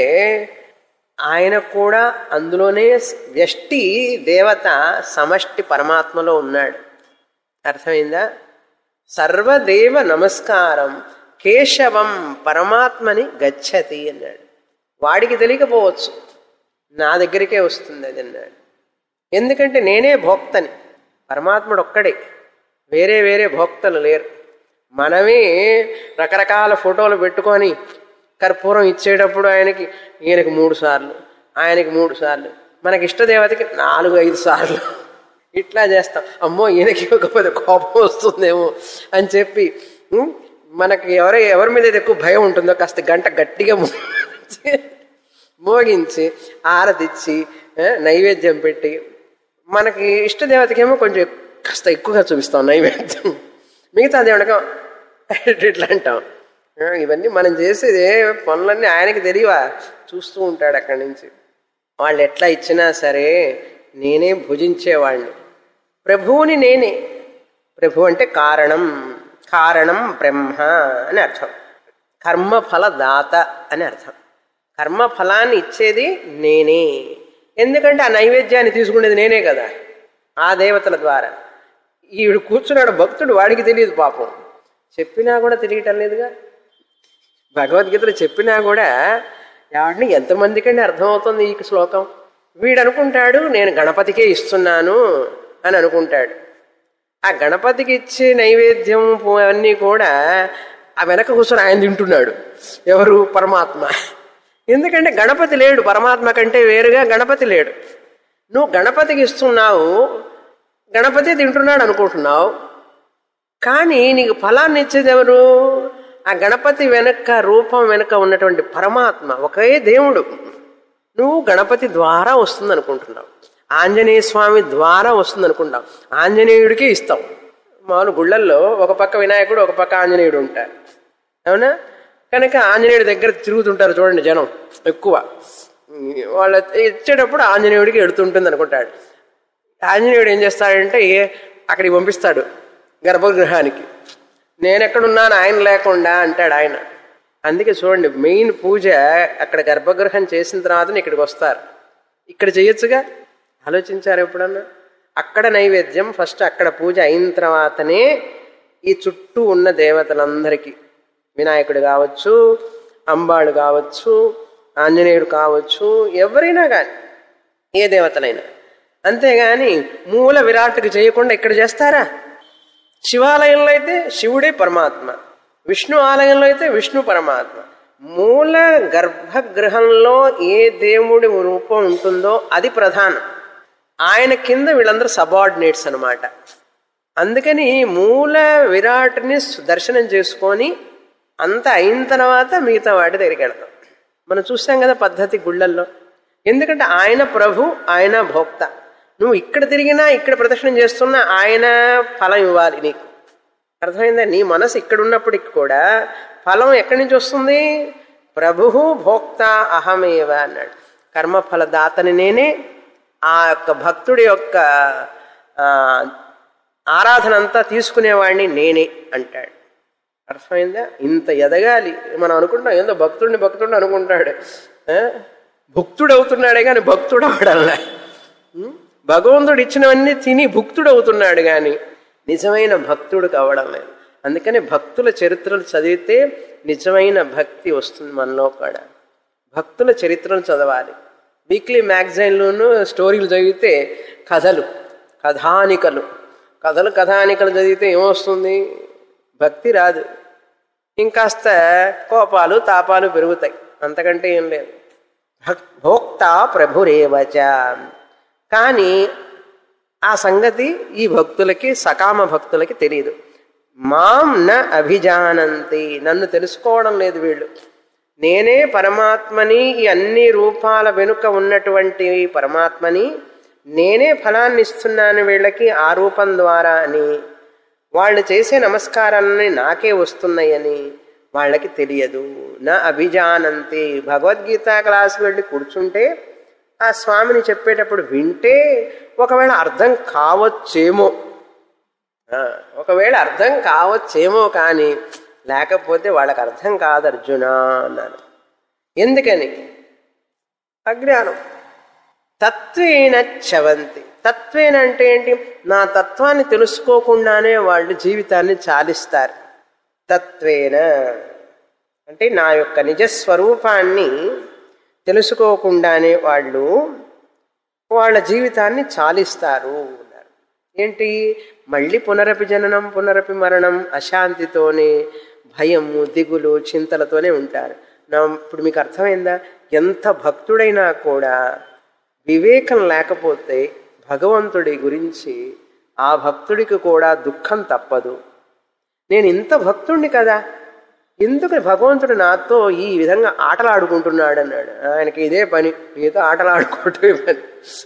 Speaker 1: ఆయన కూడా అందులోనే వ్యష్టి దేవత సమష్టి పరమాత్మలో ఉన్నాడు. అర్థమైందా? సర్వదేవ నమస్కారం కేశవం పరమాత్మని గచ్చతి అన్నాడు. వాడికి తెలియకపోవచ్చు, నా దగ్గరికే వస్తుంది అది అన్నాడు. ఎందుకంటే నేనే భోక్తని, పరమాత్ముడు ఒక్కడే, వేరే వేరే భోక్తలు లేరు. మనమే రకరకాల ఫోటోలు పెట్టుకొని కర్పూరం ఇచ్చేటప్పుడు ఈయనకి 3 సార్లు, ఆయనకి 3 సార్లు, మనకి ఇష్టదేవతకి 4-5 సార్లు ఇట్లా చేస్తాం. అమ్మో ఈయనకి ఇవ్వకపోతే కోపం వస్తుందేమో అని చెప్పి మనకి ఎవరి మీద ఎక్కువ భయం ఉంటుందో కాస్త గంట గట్టిగా మోగించి ఆరతిచ్చి నైవేద్యం పెట్టి, మనకి ఇష్టదేవతకేమో కొంచెం కాస్త ఎక్కువగా చూపిస్తాం నైవేద్యం, మిగతా దేవుడికి ఇట్లా అంటాం. ఇవన్నీ మనం చేసేది పనులన్నీ ఆయనకి తెలియవా, చూస్తూ ఉంటాడు అక్కడి నుంచి. వాళ్ళు ఎట్లా ఇచ్చినా సరే నేనే భుజించేవాడిని. ప్రభువుని నేనే. ప్రభు అంటే కారణం, కారణం బ్రహ్మ అని అర్థం, కర్మఫలదాత అని అర్థం. కర్మఫలాన్ని ఇచ్చేది నేనే. ఎందుకంటే ఆ నైవేద్యాన్ని తీసుకునేది నేనే కదా, ఆ దేవతల ద్వారా. ఈవిడు కూర్చున్నాడు భక్తుడు, వాడికి తెలియదు పాపం, చెప్పినా కూడా తెలియటం లేదుగా. భగవద్గీతలో చెప్పినా కూడా ఎవరిని ఎంతమందికండి అర్థమవుతుంది ఈ శ్లోకం? వీడు అనుకుంటాడు నేను గణపతికే ఇస్తున్నాను అని అనుకుంటాడు. ఆ గణపతికి ఇచ్చే నైవేద్యం అన్నీ కూడా ఆ వెనక కూర్చొని ఆయన తింటున్నాడు. ఎవరు? పరమాత్మ. ఎందుకంటే గణపతి లేడు, పరమాత్మ కంటే వేరుగా గణపతి లేడు. నువ్వు గణపతికి ఇస్తున్నావు, గణపతి తింటున్నాడు అనుకుంటున్నావు. కానీ నీకు ఫలాన్ని ఇచ్చేది ఎవరు? ఆ గణపతి వెనక రూపం వెనక ఉన్నటువంటి పరమాత్మ, ఒకే దేవుడు. నువ్వు గణపతి ద్వారా వస్తుంది అనుకుంటున్నావు, ఆంజనేయ స్వామి ద్వారా వస్తుంది అనుకుంటావు, ఆంజనేయుడికి ఇస్తావు. మామూలు గుళ్ళల్లో ఒక పక్క వినాయకుడు ఒక పక్క ఆంజనేయుడు ఉంటారు, అవునా? కనుక ఆంజనేయుడి దగ్గర తిరుగుతుంటారు చూడండి జనం ఎక్కువ. వాళ్ళ ఇచ్చేటప్పుడు ఆంజనేయుడికి ఎడుతుంటుంది అనుకుంటాడు. ఆంజనేయుడు ఏం చేస్తాడంటే అక్కడికి పంపిస్తాడు గర్భగృహానికి. నేనెక్కడున్నాను ఆయన లేకుండా అంటాడు ఆయన. అందుకే చూడండి, మెయిన్ పూజ అక్కడ గర్భగృహం చేసిన తర్వాత ఇక్కడికి వస్తారు. ఇక్కడ చేయొచ్చుగా, ఆలోచించారు ఎప్పుడన్నా? అక్కడ నైవేద్యం ఫస్ట్, అక్కడ పూజ అయిన తర్వాతనే ఈ చుట్టూ ఉన్న దేవతలందరికీ, వినాయకుడు కావచ్చు, అంబాడు కావచ్చు, ఆంజనేయుడు కావచ్చు, ఎవరైనా కానీ ఏ దేవతలైనా. అంతేగాని మూల విరాట్కి చేయకుండా ఇక్కడ చేస్తారా? శివాలయంలో అయితే శివుడే పరమాత్మ, విష్ణు ఆలయంలో అయితే విష్ణు పరమాత్మ. మూల గర్భగృహంలో ఏ దేవుడి రూపం ఉంటుందో అది ప్రధానం. ఆయన కింద వీళ్ళందరూ సబార్డినేట్స్ అనమాట. అందుకని మూల విరాట్ని దర్శనం చేసుకొని అంత అయిన తర్వాత మిగతా వాటి దగ్గరికి వెళ్తాం. మనం చూస్తాం కదా పద్ధతి గుళ్ళల్లో. ఎందుకంటే ఆయన ప్రభు, ఆయన భోక్త. నువ్వు ఇక్కడ తిరిగినా ఇక్కడ ప్రదక్షిణం చేస్తున్నా ఆయన ఫలం ఇవ్వాలి నీకు. అర్థమైందా? నీ మనసు ఇక్కడ ఉన్నప్పటికి కూడా ఫలం ఎక్కడి నుంచి వస్తుంది? ప్రభు భోక్త అహమేవ అన్నాడు. కర్మఫల దాతని నేనే, ఆ యొక్క భక్తుడి యొక్క ఆరాధన అంతా తీసుకునేవాడిని నేనే అంటాడు. అర్థమైందా? ఇంత ఎదగాలి. మనం అనుకుంటాం ఏందో భక్తుడిని అనుకుంటాడు, భుక్తుడు అవుతున్నాడే కానీ భక్తుడు అవడంలా. భగవంతుడు ఇచ్చినవన్నీ తిని భుక్తుడు అవుతున్నాడు కానీ నిజమైన భక్తుడు కావడం లేదు. అందుకని భక్తుల చరిత్రలు చదివితే నిజమైన భక్తి వస్తుంది మనలో కూడా. భక్తుల చరిత్రలు చదవాలి. వీక్లీ మ్యాగజైన్లోనూ స్టోరీలు చదివితే కథానికలు చదివితే ఏమొస్తుంది? భక్తి రాదు. ఇంకాస్త కోపాలు తాపాలు పెరుగుతాయి, అంతకంటే ఏం లేదు. భోక్త ప్రభురేవచ. కానీ ఆ సంగతి ఈ భక్తులకి, సకామ భక్తులకి తెలియదు. మాం న అభిజానంతి, నన్ను తెలుసుకోవడం లేదు వీళ్ళు. నేనే పరమాత్మని, ఈ అన్ని రూపాల వెనుక ఉన్నటువంటి పరమాత్మని, నేనే ఫలాన్ని ఇస్తున్నాను వీళ్ళకి ఆ రూపం ద్వారా అని, వాళ్ళు చేసే నమస్కారాలని నాకే వస్తున్నాయని వాళ్ళకి తెలియదు. నా అభిజానంతి. భగవద్గీత క్లాస్కి వెళ్ళి కూర్చుంటే ఆ స్వామిని చెప్పేటప్పుడు వింటే ఒకవేళ అర్థం కావచ్చేమో కానీ లేకపోతే వాళ్ళకి అర్థం కాదు అర్జున అన్నాను. ఎందుకని? అజ్ఞానం. తత్వేన చవంతి. తత్వేన అంటే ఏంటి? నా తత్వాన్ని తెలుసుకోకుండానే వాళ్ళు జీవితాన్ని చాలిస్తారు. తత్వేన అంటే నా యొక్క నిజస్వరూపాన్ని తెలుసుకోకుండానే వాళ్ళు వాళ్ళ జీవితాన్ని చాలిస్తారు అన్నారు. ఏంటి? మళ్ళీ పునరపి జననం పునరపి మరణం, అశాంతితోనే, భయము, దిగులు, చింతలతోనే ఉంటారు. ఇప్పుడు మీకు అర్థమైందా? ఎంత భక్తుడైనా కూడా వివేకం లేకపోతే భగవంతుడి గురించి ఆ భక్తుడికి కూడా దుఃఖం తప్పదు. నేను ఇంత భక్తుడిని కదా, ఎందుకు భగవంతుడు నాతో ఈ విధంగా ఆటలాడుకుంటున్నాడు అన్నాడు. ఆయనకి ఇదే పని, నీతో ఆటలాడుకోవటమే పని.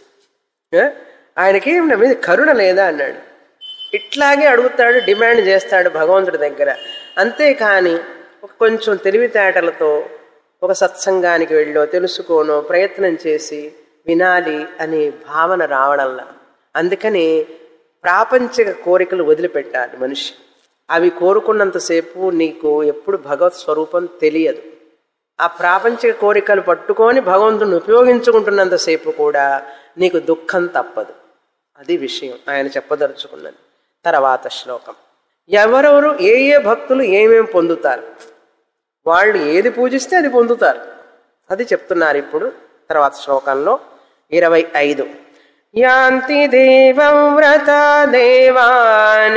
Speaker 1: ఆయనకి నా మీద కరుణ లేదా అన్నాడు. ఇట్లాగే అడుగుతాడు, డిమాండ్ చేస్తాడు భగవంతుడి దగ్గర. అంతేకాని కొంచెం తెలివితేటలతో ఒక సత్సంగానికి వెళ్ళో తెలుసుకోనో ప్రయత్నం చేసి వినాలి అనే భావన రావడంలా. అందుకని ప్రాపంచిక కోరికలు వదిలిపెట్టాలి మనిషి. అవి కోరుకున్నంతసేపు నీకు ఎప్పుడు భగవత్ స్వరూపం తెలియదు. ఆ ప్రాపంచిక కోరికలు పట్టుకొని భగవంతుని ఉపయోగించుకుంటున్నంతసేపు కూడా నీకు దుఃఖం తప్పదు. అది విషయం ఆయన చెప్పదలుచుకున్నది. తర్వాత శ్లోకం. ఎవరెవరు ఏ ఏ భక్తులు ఏమేమి పొందుతారు, వాళ్ళు ఏది పూజిస్తే అది పొందుతారు, అది చెప్తున్నారు ఇప్పుడు తర్వాత శ్లోకంలో. 25 యాంతి దేవవ్రత దేవాన్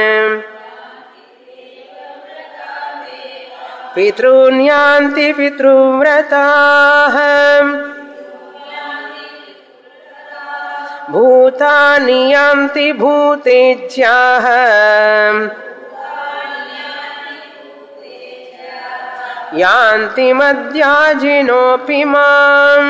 Speaker 1: పితॄన్ యాంతి పితృవ్రతాః భూతాని యాంతి భూతేజ్యాః యాంతి మద్యాజినోపి మాం.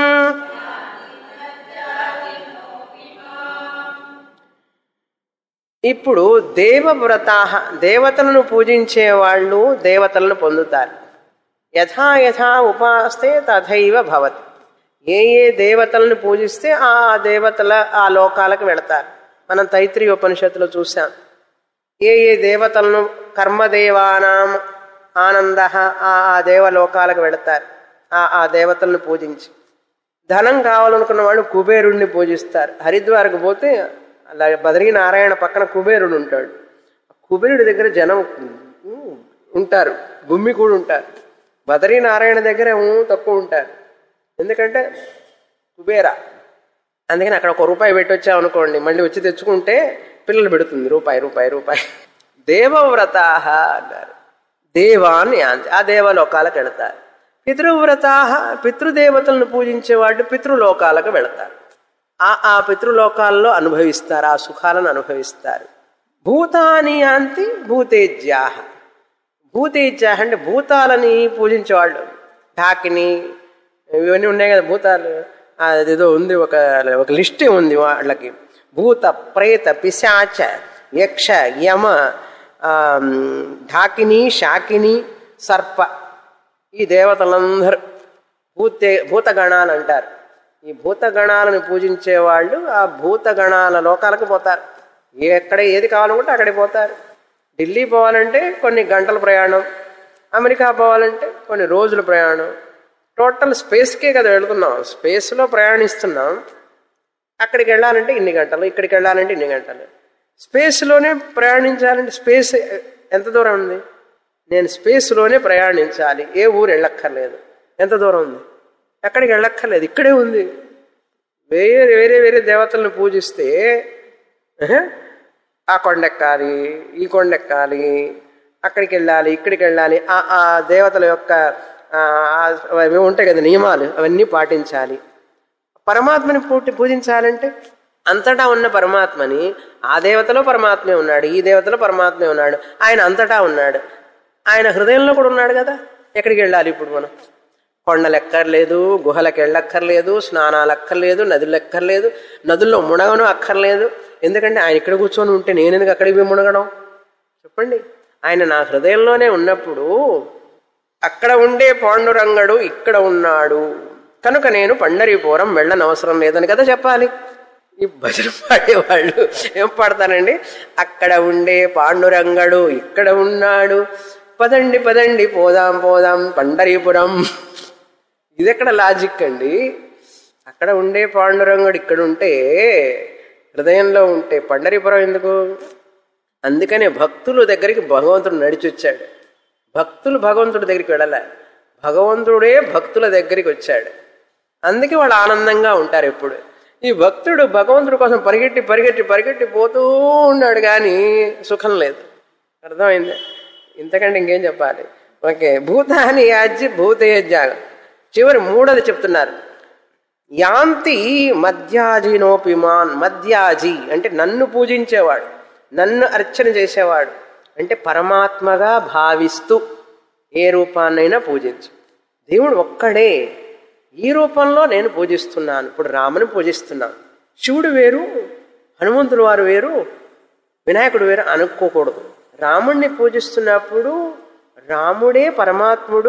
Speaker 1: ఇప్పుడు దేవవ్రతాః దేవతలను పూజించేవాళ్ళు దేవతలను పొందుతారు. యథా యథా ఉపాస్తే తథైవ భవతి. ఏ ఏ దేవతలను పూజిస్తే ఆ దేవతల ఆ లోకాలకు వెళతారు. మనం తైత్రీయ ఉపనిషత్తులో చూసాం. ఏ ఏ దేవతలను కర్మదేవానాం ఆనంద ఆ దేవలోకాలకు వెళతారు ఆ దేవతలను పూజించి. ధనం కావాలనుకున్న వాళ్ళు కుబేరుణ్ణి పూజిస్తారు. హరిద్వార్కు పోతే అలా బద్రీనారాయణ పక్కన కుబేరుడు ఉంటాడు. కుబేరుడి దగ్గర జనం ఉంటారు, గుమ్మి కూడా ఉంటారు. బద్రీనారాయణ దగ్గర తక్కువ ఉంటారు. ఎందుకంటే కుబేర. అందుకని అక్కడ ₹1 పెట్టి వచ్చామనుకోండి, మళ్ళీ వచ్చి తెచ్చుకుంటే పిల్లలు పెడుతుంది రూపాయి. దేవవ్రతాః అన్నారు. దేవాన్ని ఆ దేవలోకాలకు వెళతారు. పితృవ్రతాః పితృదేవతలను పూజించేవాళ్ళు పితృలోకాలకు వెళతారు. ఆ పితృలోకాల్లో అనుభవిస్తారు, ఆ సుఖాలను అనుభవిస్తారు. భూతాని యాంతి భూతేజ్యాః. భూతేజ్యాః అంటే భూతాలని పూజించేవాళ్ళు. ఢాకిని ఇవన్నీ ఉన్నాయి కదా భూతాలు. అదేదో ఉంది, ఒక లిస్టే ఉంది వాళ్ళకి. భూత ప్రేత పిశాచ యక్ష యమ ఢాకిని శాకిని సర్ప ఈ దేవతలందరూ భూతగణాలు అంటారు. ఈ భూతగణాలను పూజించేవాళ్ళు ఆ భూతగణాల లోకాలకు పోతారు. ఎక్కడ ఏది కావాలనుకుంటే అక్కడికి పోతారు. ఢిల్లీ పోవాలంటే కొన్ని గంటల ప్రయాణం, అమెరికా పోవాలంటే కొన్ని రోజుల ప్రయాణం. టోటల్ స్పేస్కే కదా వెళుతున్నాం, స్పేస్లో ప్రయాణిస్తున్నాం. అక్కడికి వెళ్ళాలంటే ఇన్ని గంటలు, ఇక్కడికి వెళ్ళాలంటే ఇన్ని గంటలు. స్పేస్లోనే ప్రయాణించాలంటే స్పేస్ ఎంత దూరం ఉంది? నేను స్పేస్లోనే ప్రయాణించాలి, ఏ ఊరు వెళ్ళక్కర్లేదు. ఎంత దూరం ఉంది? ఎక్కడికి వెళ్ళక్కర్లేదు, ఇక్కడే ఉంది. వేరే దేవతలను పూజిస్తే ఆ కొండెక్కాలి, ఈ కొండెక్కాలి, అక్కడికి వెళ్ళాలి, ఇక్కడికి వెళ్ళాలి. ఆ దేవతల యొక్క అవి ఉంటాయి కదా నియమాలు, అవన్నీ పాటించాలి. పరమాత్మని పూజించాలంటే అంతటా ఉన్న పరమాత్మని, ఆ దేవతలో పరమాత్మే ఉన్నాడు, ఈ దేవతలో పరమాత్మే ఉన్నాడు, ఆయన అంతటా ఉన్నాడు, ఆయన హృదయంలో కూడా ఉన్నాడు కదా. ఎక్కడికి వెళ్ళాలి ఇప్పుడు మనం? కొండలు ఎక్కర్లేదు, గుహలకు వెళ్ళక్కర్లేదు, స్నానాలు అక్కర్లేదు, నదులు ఎక్కర్లేదు, నదుల్లో మునగను అక్కర్లేదు. ఎందుకంటే ఆయన ఇక్కడ కూర్చొని ఉంటే నేను ఎందుకు అక్కడికి పోయి మునగడం? చెప్పండి. ఆయన నా హృదయంలోనే ఉన్నప్పుడు అక్కడ ఉండే పాండురంగడు ఇక్కడ ఉన్నాడు కనుక నేను పండరీపురం వెళ్ళనవసరం లేదని కదా చెప్పాలి. ఈ భజన పాడేవాళ్ళు ఏం పాడతానండి? అక్కడ ఉండే పాండురంగడు ఇక్కడ ఉన్నాడు, పదండి పదండి పోదాం పండరీపురం. ఇది ఎక్కడ లాజిక్ అండి? అక్కడ ఉండే పాండురంగుడు ఇక్కడ ఉంటే, హృదయంలో ఉంటే పండరీపురం ఎందుకు? అందుకనే భక్తుల దగ్గరికి భగవంతుడు నడిచొచ్చాడు. భక్తులు భగవంతుడి దగ్గరికి వెళ్ళలే, భగవంతుడే భక్తుల దగ్గరికి వచ్చాడు. అందుకే వాళ్ళు ఆనందంగా ఉంటారు ఎప్పుడు. ఈ భక్తుడు భగవంతుడి కోసం పరిగెట్టి పోతూ ఉన్నాడు, కానీ సుఖం లేదు. అర్థమైంది? ఇంతకంటే ఇంకేం చెప్పాలి? ఓకే. భూతాని యాజ్య భూతేజ్యాగం. చివరి మూడోది చెప్తున్నారు. యాంతి మధ్యాజినోపిమాన్. మధ్యాజి అంటే నన్ను పూజించేవాడు, నన్ను అర్చన చేసేవాడు. అంటే పరమాత్మగా భావిస్తూ ఏ రూపాన్నైనా పూజించు. దేవుడు ఒక్కడే, ఈ రూపంలో నేను పూజిస్తున్నాను. ఇప్పుడు రాముని పూజిస్తున్నాను. శివుడు వేరు, హనుమంతుడు వారు వేరు, వినాయకుడు వేరు అనుకోకూడదు. రాముణ్ణి పూజిస్తున్నప్పుడు రాముడే పరమాత్ముడు,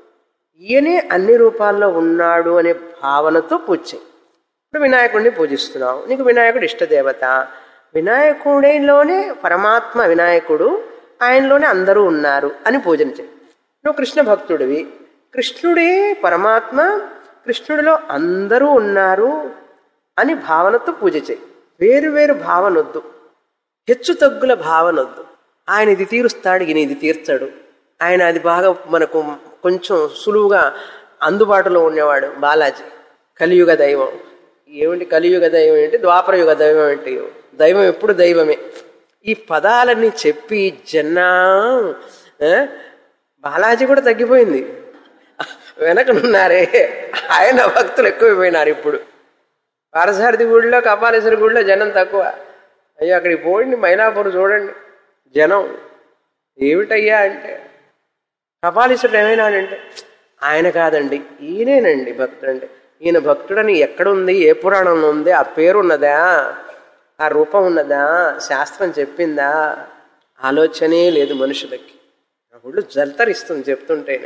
Speaker 1: ఈయనే అన్ని రూపాల్లో ఉన్నాడు అనే భావనతో పూజ చేయి. ఇప్పుడు వినాయకుడిని పూజిస్తున్నావు, నీకు వినాయకుడు ఇష్టదేవత. వినాయకుడిలోనే పరమాత్మ వినాయకుడు, ఆయనలోనే అందరూ ఉన్నారు అని పూజన చేయి. నువ్వు కృష్ణ భక్తుడివి, కృష్ణుడే పరమాత్మ, కృష్ణుడిలో అందరూ ఉన్నారు అని భావనతో పూజ చేయి. వేరు భావనొద్దు, హెచ్చు తగ్గుల భావనొద్దు. ఆయన ఇది తీరుస్తాడు, ఈయన ఇది తీర్చాడు. ఆయన అది బాగా మనకు కొంచెం సులువుగా అందుబాటులో ఉండేవాడు బాలాజీ, కలియుగ దైవం. ఏమిటి కలియుగ దైవం ఏంటి, ద్వాపరయుగ దైవం ఏంటి? దైవం ఎప్పుడు దైవమే. ఈ పదాలని చెప్పి బాలాజీ కూడా తగ్గిపోయింది. వెనకనున్నారే ఆయన భక్తులు ఎక్కువైపోయినారు. ఇప్పుడు పారసారథి గుడిలో కపాలేశ్వరి గుడిలో జనం తక్కువ. అయ్యో అక్కడికి పోండి, మైలాపూర్ చూడండి జనం ఏమిటయ్యా అంటే, కపాలీశ్వరుడు ఏమైనాడంటే ఆయన కాదండి ఈయనేనండి భక్తుడు అంటే. ఈయన భక్తుడని ఎక్కడుంది, ఏ పురాణంలో ఉంది, ఆ పేరు ఉన్నదా, ఆ రూపం ఉన్నదా, శాస్త్రం చెప్పిందా? ఆలోచనే లేదు మనుషులకి. అప్పుడు జల్తరిస్తుంది చెప్తుంటేనే.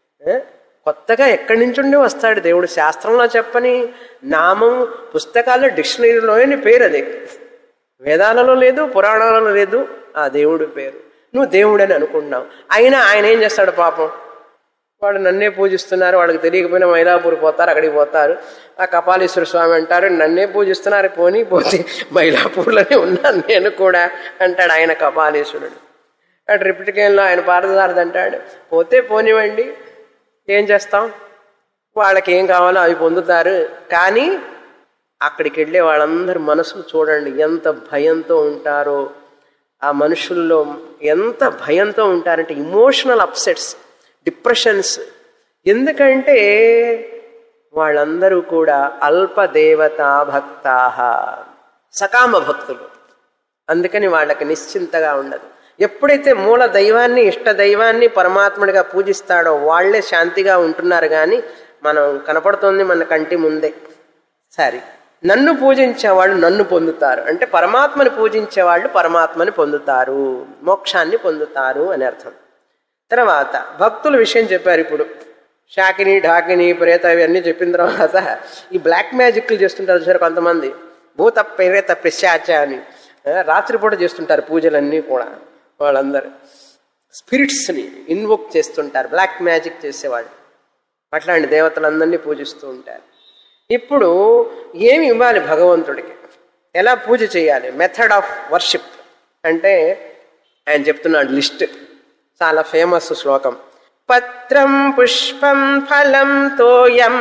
Speaker 1: కొత్తగా ఎక్కడి నుంచి ఉండి వస్తాడు దేవుడు. శాస్త్రంలో చెప్పని నామం, పుస్తకాల్లో డిక్షనరీలోని పేరు అది. వేదాలలో లేదు, పురాణాలలో లేదు ఆ దేవుడి పేరు. నువ్వు దేవుడని అనుకుంటున్నావు. అయినా ఆయన ఏం చేస్తాడు పాపం? వాడు నన్నే పూజిస్తున్నారు, వాళ్ళకి తెలియకపోయినా మైలాపూర్ పోతారు, అక్కడికి పోతారు. ఆ కపాలీశ్వర స్వామి అంటారు నన్నే పూజిస్తున్నారు, పోతే మైలాపూర్లోనే ఉన్నాను నేను కూడా అంటాడు ఆయన కపాలీశ్వరుడు. అటు రిపిటికేన్లో ఆయన పారసారథి అంటాడు పోతే పోనివ్వండి, ఏం చేస్తాం, వాళ్ళకి ఏం కావాలో అవి పొందుతారు. కానీ అక్కడికి వెళ్ళే వాళ్ళందరి మనసులు చూడండి ఎంత భయంతో ఉంటారో. ఆ మనుషుల్లో ఎంత భయంతో ఉంటారంటే ఇమోషనల్ అప్సెట్స్, డిప్రెషన్స్. ఎందుకంటే వాళ్ళందరూ కూడా అల్పదేవతా భక్తా, సకామ భక్తులు. అందుకని వాళ్ళకి నిశ్చింతగా ఉండదు. ఎప్పుడైతే మూల దైవాన్ని, ఇష్ట దైవాన్ని పరమాత్ముడిగా పూజిస్తాడో వాళ్లే శాంతిగా ఉంటున్నారు. కానీ మనం కనపడుతోంది మన కంటి ముందే. సరే, నన్ను పూజించేవాళ్ళు నన్ను పొందుతారు అంటే పరమాత్మని పూజించేవాళ్ళు పరమాత్మని పొందుతారు, మోక్షాన్ని పొందుతారు అని అర్థం. తర్వాత భక్తుల విషయం చెప్పారు. ఇప్పుడు శాకిని, ఢాకిని, ప్రేత ఇవన్నీ చెప్పిన తర్వాత ఈ బ్లాక్ మ్యాజిక్లు చేస్తుంటారు చూసారు కొంతమంది. భూత ప్రేత పిశాచ అని రాత్రిపూట చేస్తుంటారు పూజలన్నీ కూడా. వాళ్ళందరూ స్పిరిట్స్ని ఇన్వోక్ చేస్తుంటారు, బ్లాక్ మ్యాజిక్ చేసేవాళ్ళు. అట్లాంటి దేవతలందరినీ పూజిస్తూ ఉంటారు. ఇప్పుడు ఏమి ఇవ్వాలి భగవంతుడికి, ఎలా పూజ చేయాలి, మెథడ్ ఆఫ్ వర్షిప్ అంటే ఆయన చెప్తున్నాడు లిస్ట్. చాలా ఫేమస్ శ్లోకం. పత్రం పుష్పం ఫలం తోయం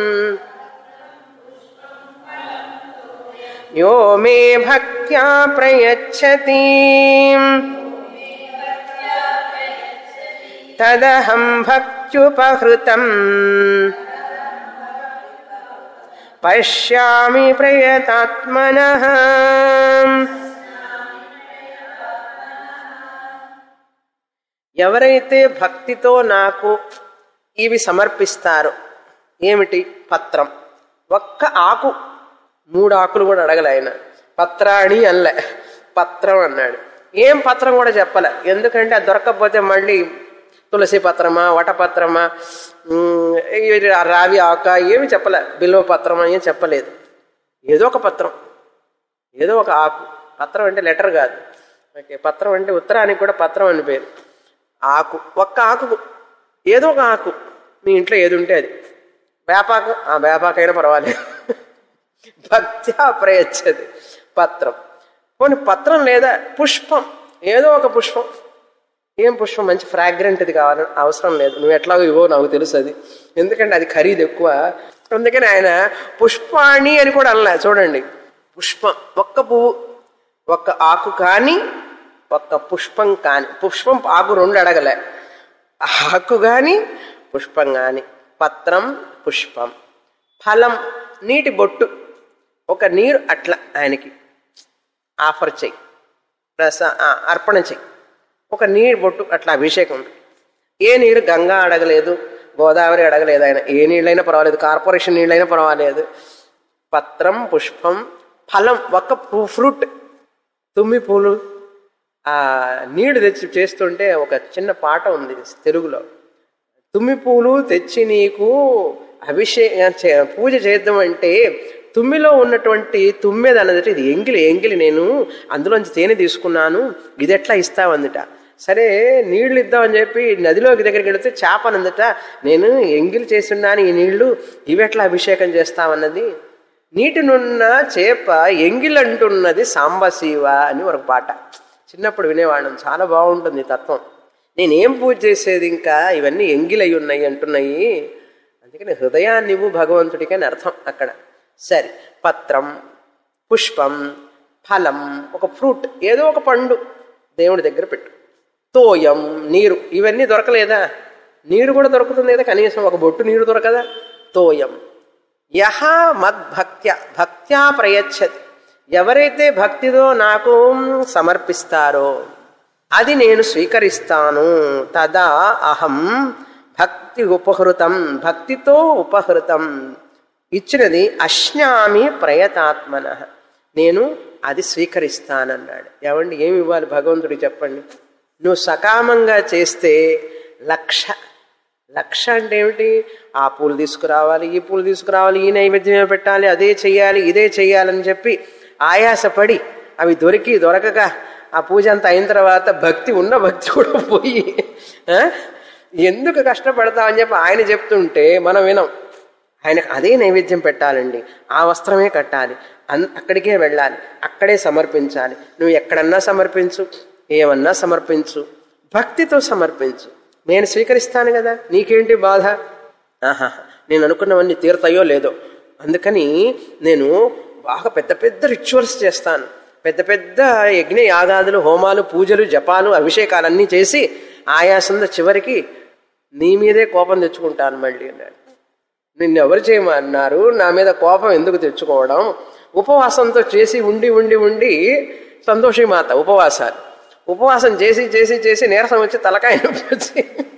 Speaker 1: యో మే భక్త్యా ప్రయచ్చతి తదహం భక్త్యుపహృతం పశ్యామి ప్రయతాత్మనః. ఎవరైతే భక్తితో నాకు ఇవి సమర్పిస్తారో, ఏమిటి పత్రం, ఒక్క ఆకు, 3 ఆకులు కూడా అడగలే ఆయన. పత్రాణి అనలే, పత్రం అన్నాడు. ఏం పత్రం కూడా చెప్పలే, ఎందుకంటే అది దొరకకపోతే మళ్ళీ తులసి పత్రమా, వటపత్రమా, రావి ఆక ఏమి చెప్పలే, బిల్వ పత్రమా ఏం చెప్పలేదు. ఏదో ఒక పత్రం, ఏదో ఒక ఆకు. పత్రం అంటే లెటర్ కాదు, ఓకే. పత్రం అంటే ఉత్తరానికి కూడా పత్రం అని పేరు. ఆకు, ఒక్క ఆకు, ఏదో ఒక ఆకు, మీ ఇంట్లో ఏది ఉంటే అది. వేపాకు, ఆ వేపాకైనా పర్వాలేదు. భక్త్యా ప్రయచ్చది పత్రం. పోనీ పత్రం లేదా పుష్పం, ఏదో ఒక పుష్పం. ఏం పుష్పం, మంచి ఫ్రాగ్రెంట్ది కావాలని అవసరం లేదు, నువ్వు ఎట్లాగో ఇవో నాకు తెలుసు అది, ఎందుకంటే అది ఖరీదు ఎక్కువ. అందుకని ఆయన పుష్పాణి అని కూడా అనలే. చూడండి, పుష్పం, ఒక్క పువ్వు, ఒక్క ఆకు కానీ, ఒక్క పుష్పం కానీ. పుష్పం ఆకు 2 అడగలే, ఆకు కానీ పుష్పం కానీ. పత్రం, పుష్పం. ఫలం, నీటి బొట్టు, ఒక నీరు అట్లా ఆయనకి ఆఫర్ చెయ్యి, అర్పణ చెయ్యి. ఒక నీరు బొట్టు అట్లా అభిషేకం. ఏ నీరు, గంగా అడగలేదు, గోదావరి అడగలేదు ఆయన. ఏ నీళ్ళైనా పర్వాలేదు, కార్పొరేషన్ నీళ్ళైనా పర్వాలేదు. పత్రం, పుష్పం, ఫలం, ఒక్క ఫ్రూట్. తుమ్మి పూలు. ఆ నీళ్లు తెచ్చి చేస్తుంటే ఒక చిన్న పాట ఉంది తెలుగులో. తుమ్మి పూలు తెచ్చి నీకు పూజ చేద్దామంటే తుమ్మిలో ఉన్నటువంటి తుమ్మెద అన్నదట, ఇది ఎంగిలి నేను అందులోంచి తేనె తీసుకున్నాను, ఇది ఎట్లా ఇస్తావందట. సరే నీళ్లు ఇద్దామని చెప్పి నదిలోకి దగ్గరికి వెళితే చేపనందట, నేను ఎంగిలి చేస్తున్నాను ఈ నీళ్లు, ఇవెట్లా అభిషేకం చేస్తావన్నది. నీటినున్న చేప ఎంగిలంటున్నది సాంబశివ అని ఒక పాట. చిన్నప్పుడు వినేవాళ్ళం, చాలా బాగుంటుంది తత్వం. నేనేం పూజ చేసేది, ఇంకా ఇవన్నీ ఎంగిలై ఉన్నాయి అంటున్నాయి. అందుకని హృదయాన్ని ఇవ్వు భగవంతుడికి అని అర్థం అక్కడ. సరే, పత్రం, పుష్పం, ఫలం, ఒక ఫ్రూట్, ఏదో ఒక పండు దేవుడి దగ్గర పెట్టు. తోయం, నీరు, ఇవన్నీ దొరకలేదా? నీరు కూడా దొరుకుతుంది కదా, కనీసం ఒక బొట్టు నీరు దొరకదా? తోయం. యహ మద్భక్త్య, భక్త్యా ప్రయచ్చతి, ఎవరైతే భక్తితో నాకు సమర్పిస్తారో అది నేను స్వీకరిస్తాను. తదా అహం భక్తి ఉపహృతం, భక్తితో ఉపహృతం ఇచ్చినది అశ్నామి ప్రయతాత్మన, నేను అది స్వీకరిస్తానన్నాడు. ఏమండి, ఏమి ఇవ్వాలి భగవంతుడికి చెప్పండి? నువ్వు సకామంగా చేస్తే లక్ష. లక్ష అంటే ఏమిటి? ఆ పూలు తీసుకురావాలి, ఈ పూలు తీసుకురావాలి, ఈ నైవేద్యమే పెట్టాలి, అదే చెయ్యాలి, ఇదే చెయ్యాలని చెప్పి ఆయాసపడి అవి దొరకక ఆ పూజ అంతా అయిన తర్వాత భక్తి ఉన్న భక్తి కూడా పోయి ఎందుకు కష్టపడతామని చెప్పి ఆయన చెప్తుంటే మనం వినం. ఆయనకు అదే నైవేద్యం పెట్టాలండి, ఆ వస్త్రమే కట్టాలి, అక్కడికే వెళ్ళాలి, అక్కడే సమర్పించాలి. నువ్వు ఎక్కడన్నా సమర్పించు, ఏమన్నా సమర్పించు, భక్తితో సమర్పించు, నేను స్వీకరిస్తాను కదా, నీకేంటి బాధ? ఆహా, నేను అనుకున్నవన్నీ తీరుతాయో లేదో, అందుకని నేను బాగా పెద్ద పెద్ద రిచువల్స్ చేస్తాను, పెద్ద పెద్ద యజ్ఞ యాగాదులు, హోమాలు, పూజలు, జపాలు, అభిషేకాలన్నీ చేసి ఆయాసంతో చివరికి నీ మీదే కోపం తెచ్చుకుంటాను మళ్ళీ అన్నాడు. నిన్ను ఎవరు చేయమన్నారు? నా మీద కోపం ఎందుకు తెచ్చుకోవడం? ఉపవాసంతో చేసి ఉండి ఉండి ఉండి సంతోషి మాత ఉపవాసం చేసి చేసి చేసి నీరసం వచ్చి తలకాయ నొప్పి వచ్చి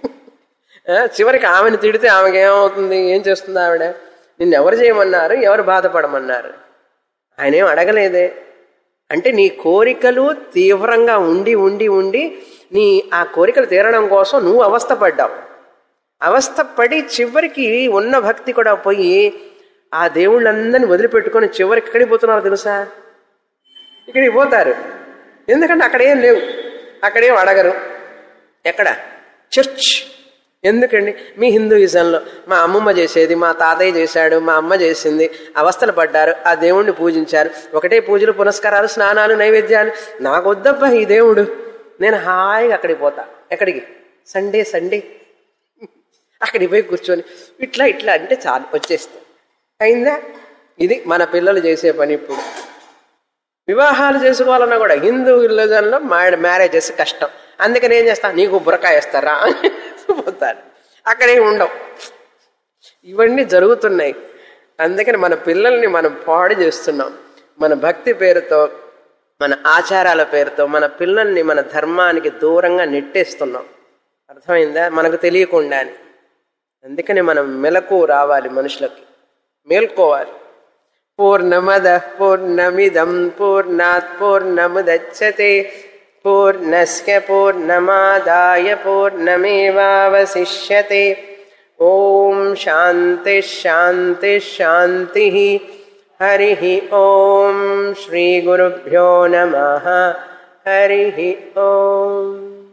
Speaker 1: చివరికి ఆమెను తిడితే ఆమెకి ఏమవుతుంది? ఏం చేస్తుంది ఆవిడ? నిన్ను ఎవరు చేయమన్నారు? ఎవరు బాధపడమన్నారు? ఆయన ఏం అడగలేదే. అంటే నీ కోరికలు తీవ్రంగా ఉండి ఉండి ఉండి నీ ఆ కోరికలు తీరడం కోసం నువ్వు అవస్థపడ్డావు. అవస్థపడి చివరికి ఉన్న భక్తి కూడా పోయి ఆ దేవుళ్ళందరినీ వదిలిపెట్టుకొని చివరికి ఎక్కడికి పోతున్నారు తెలుసా? ఇక్కడికి పోతారు. ఎందుకంటే అక్కడేం లేవు, అక్కడేం అడగరు. ఎక్కడ? చర్చ్. ఎందుకండి? మీ హిందూయిజంలో మా అమ్మమ్మ చేసేది, మా తాతయ్య చేశాడు, మా అమ్మ చేసింది, అవస్థలు పడ్డారు, ఆ దేవుణ్ణి పూజించారు, ఒకటే పూజలు, పునస్కారాలు, స్నానాలు, నైవేద్యాలు. నాకు వద్దబ్బా ఈ దేవుడు, నేను హాయిగా అక్కడికి పోతా. ఎక్కడికి? సండే అక్కడికి పోయి కూర్చొని ఇట్లా ఇట్లా అంటే చాలు, వచ్చేస్తా. అయిందా? ఇది మన పిల్లలు చేసే పని. ఇప్పుడు వివాహాలు చేసుకోవాలన్నా కూడా హిందూ రిలీజన్లో మ్యారేజెస్ కష్టం. అందుకని ఏం చేస్తా? నీకు బురకాయ వేస్తారా పోతారు, అక్కడే ఉండవు. ఇవన్నీ జరుగుతున్నాయి. అందుకని మన పిల్లల్ని మనం పాడు చేస్తున్నాం. మన భక్తి పేరుతో, మన ఆచారాల పేరుతో మన పిల్లల్ని మన ధర్మానికి దూరంగా నెట్టేస్తున్నాం. అర్థమైందా? మనకు తెలియకుండానే. అందుకని మనం మెలకు రావాలి, మనుషులకి మేల్కోవాలి. పూర్ణమద పూర్ణమిదం పూర్ణాత్ పూర్ణముదచ్యతే పూర్ణస్య పూర్ణమాదాయ పూర్ణమేవావశిష్యతే. ఓం శాంతి శాంతి శాంతి. హరి ఓం శ్రీ గురుభ్యో నమః. హరి ఓం.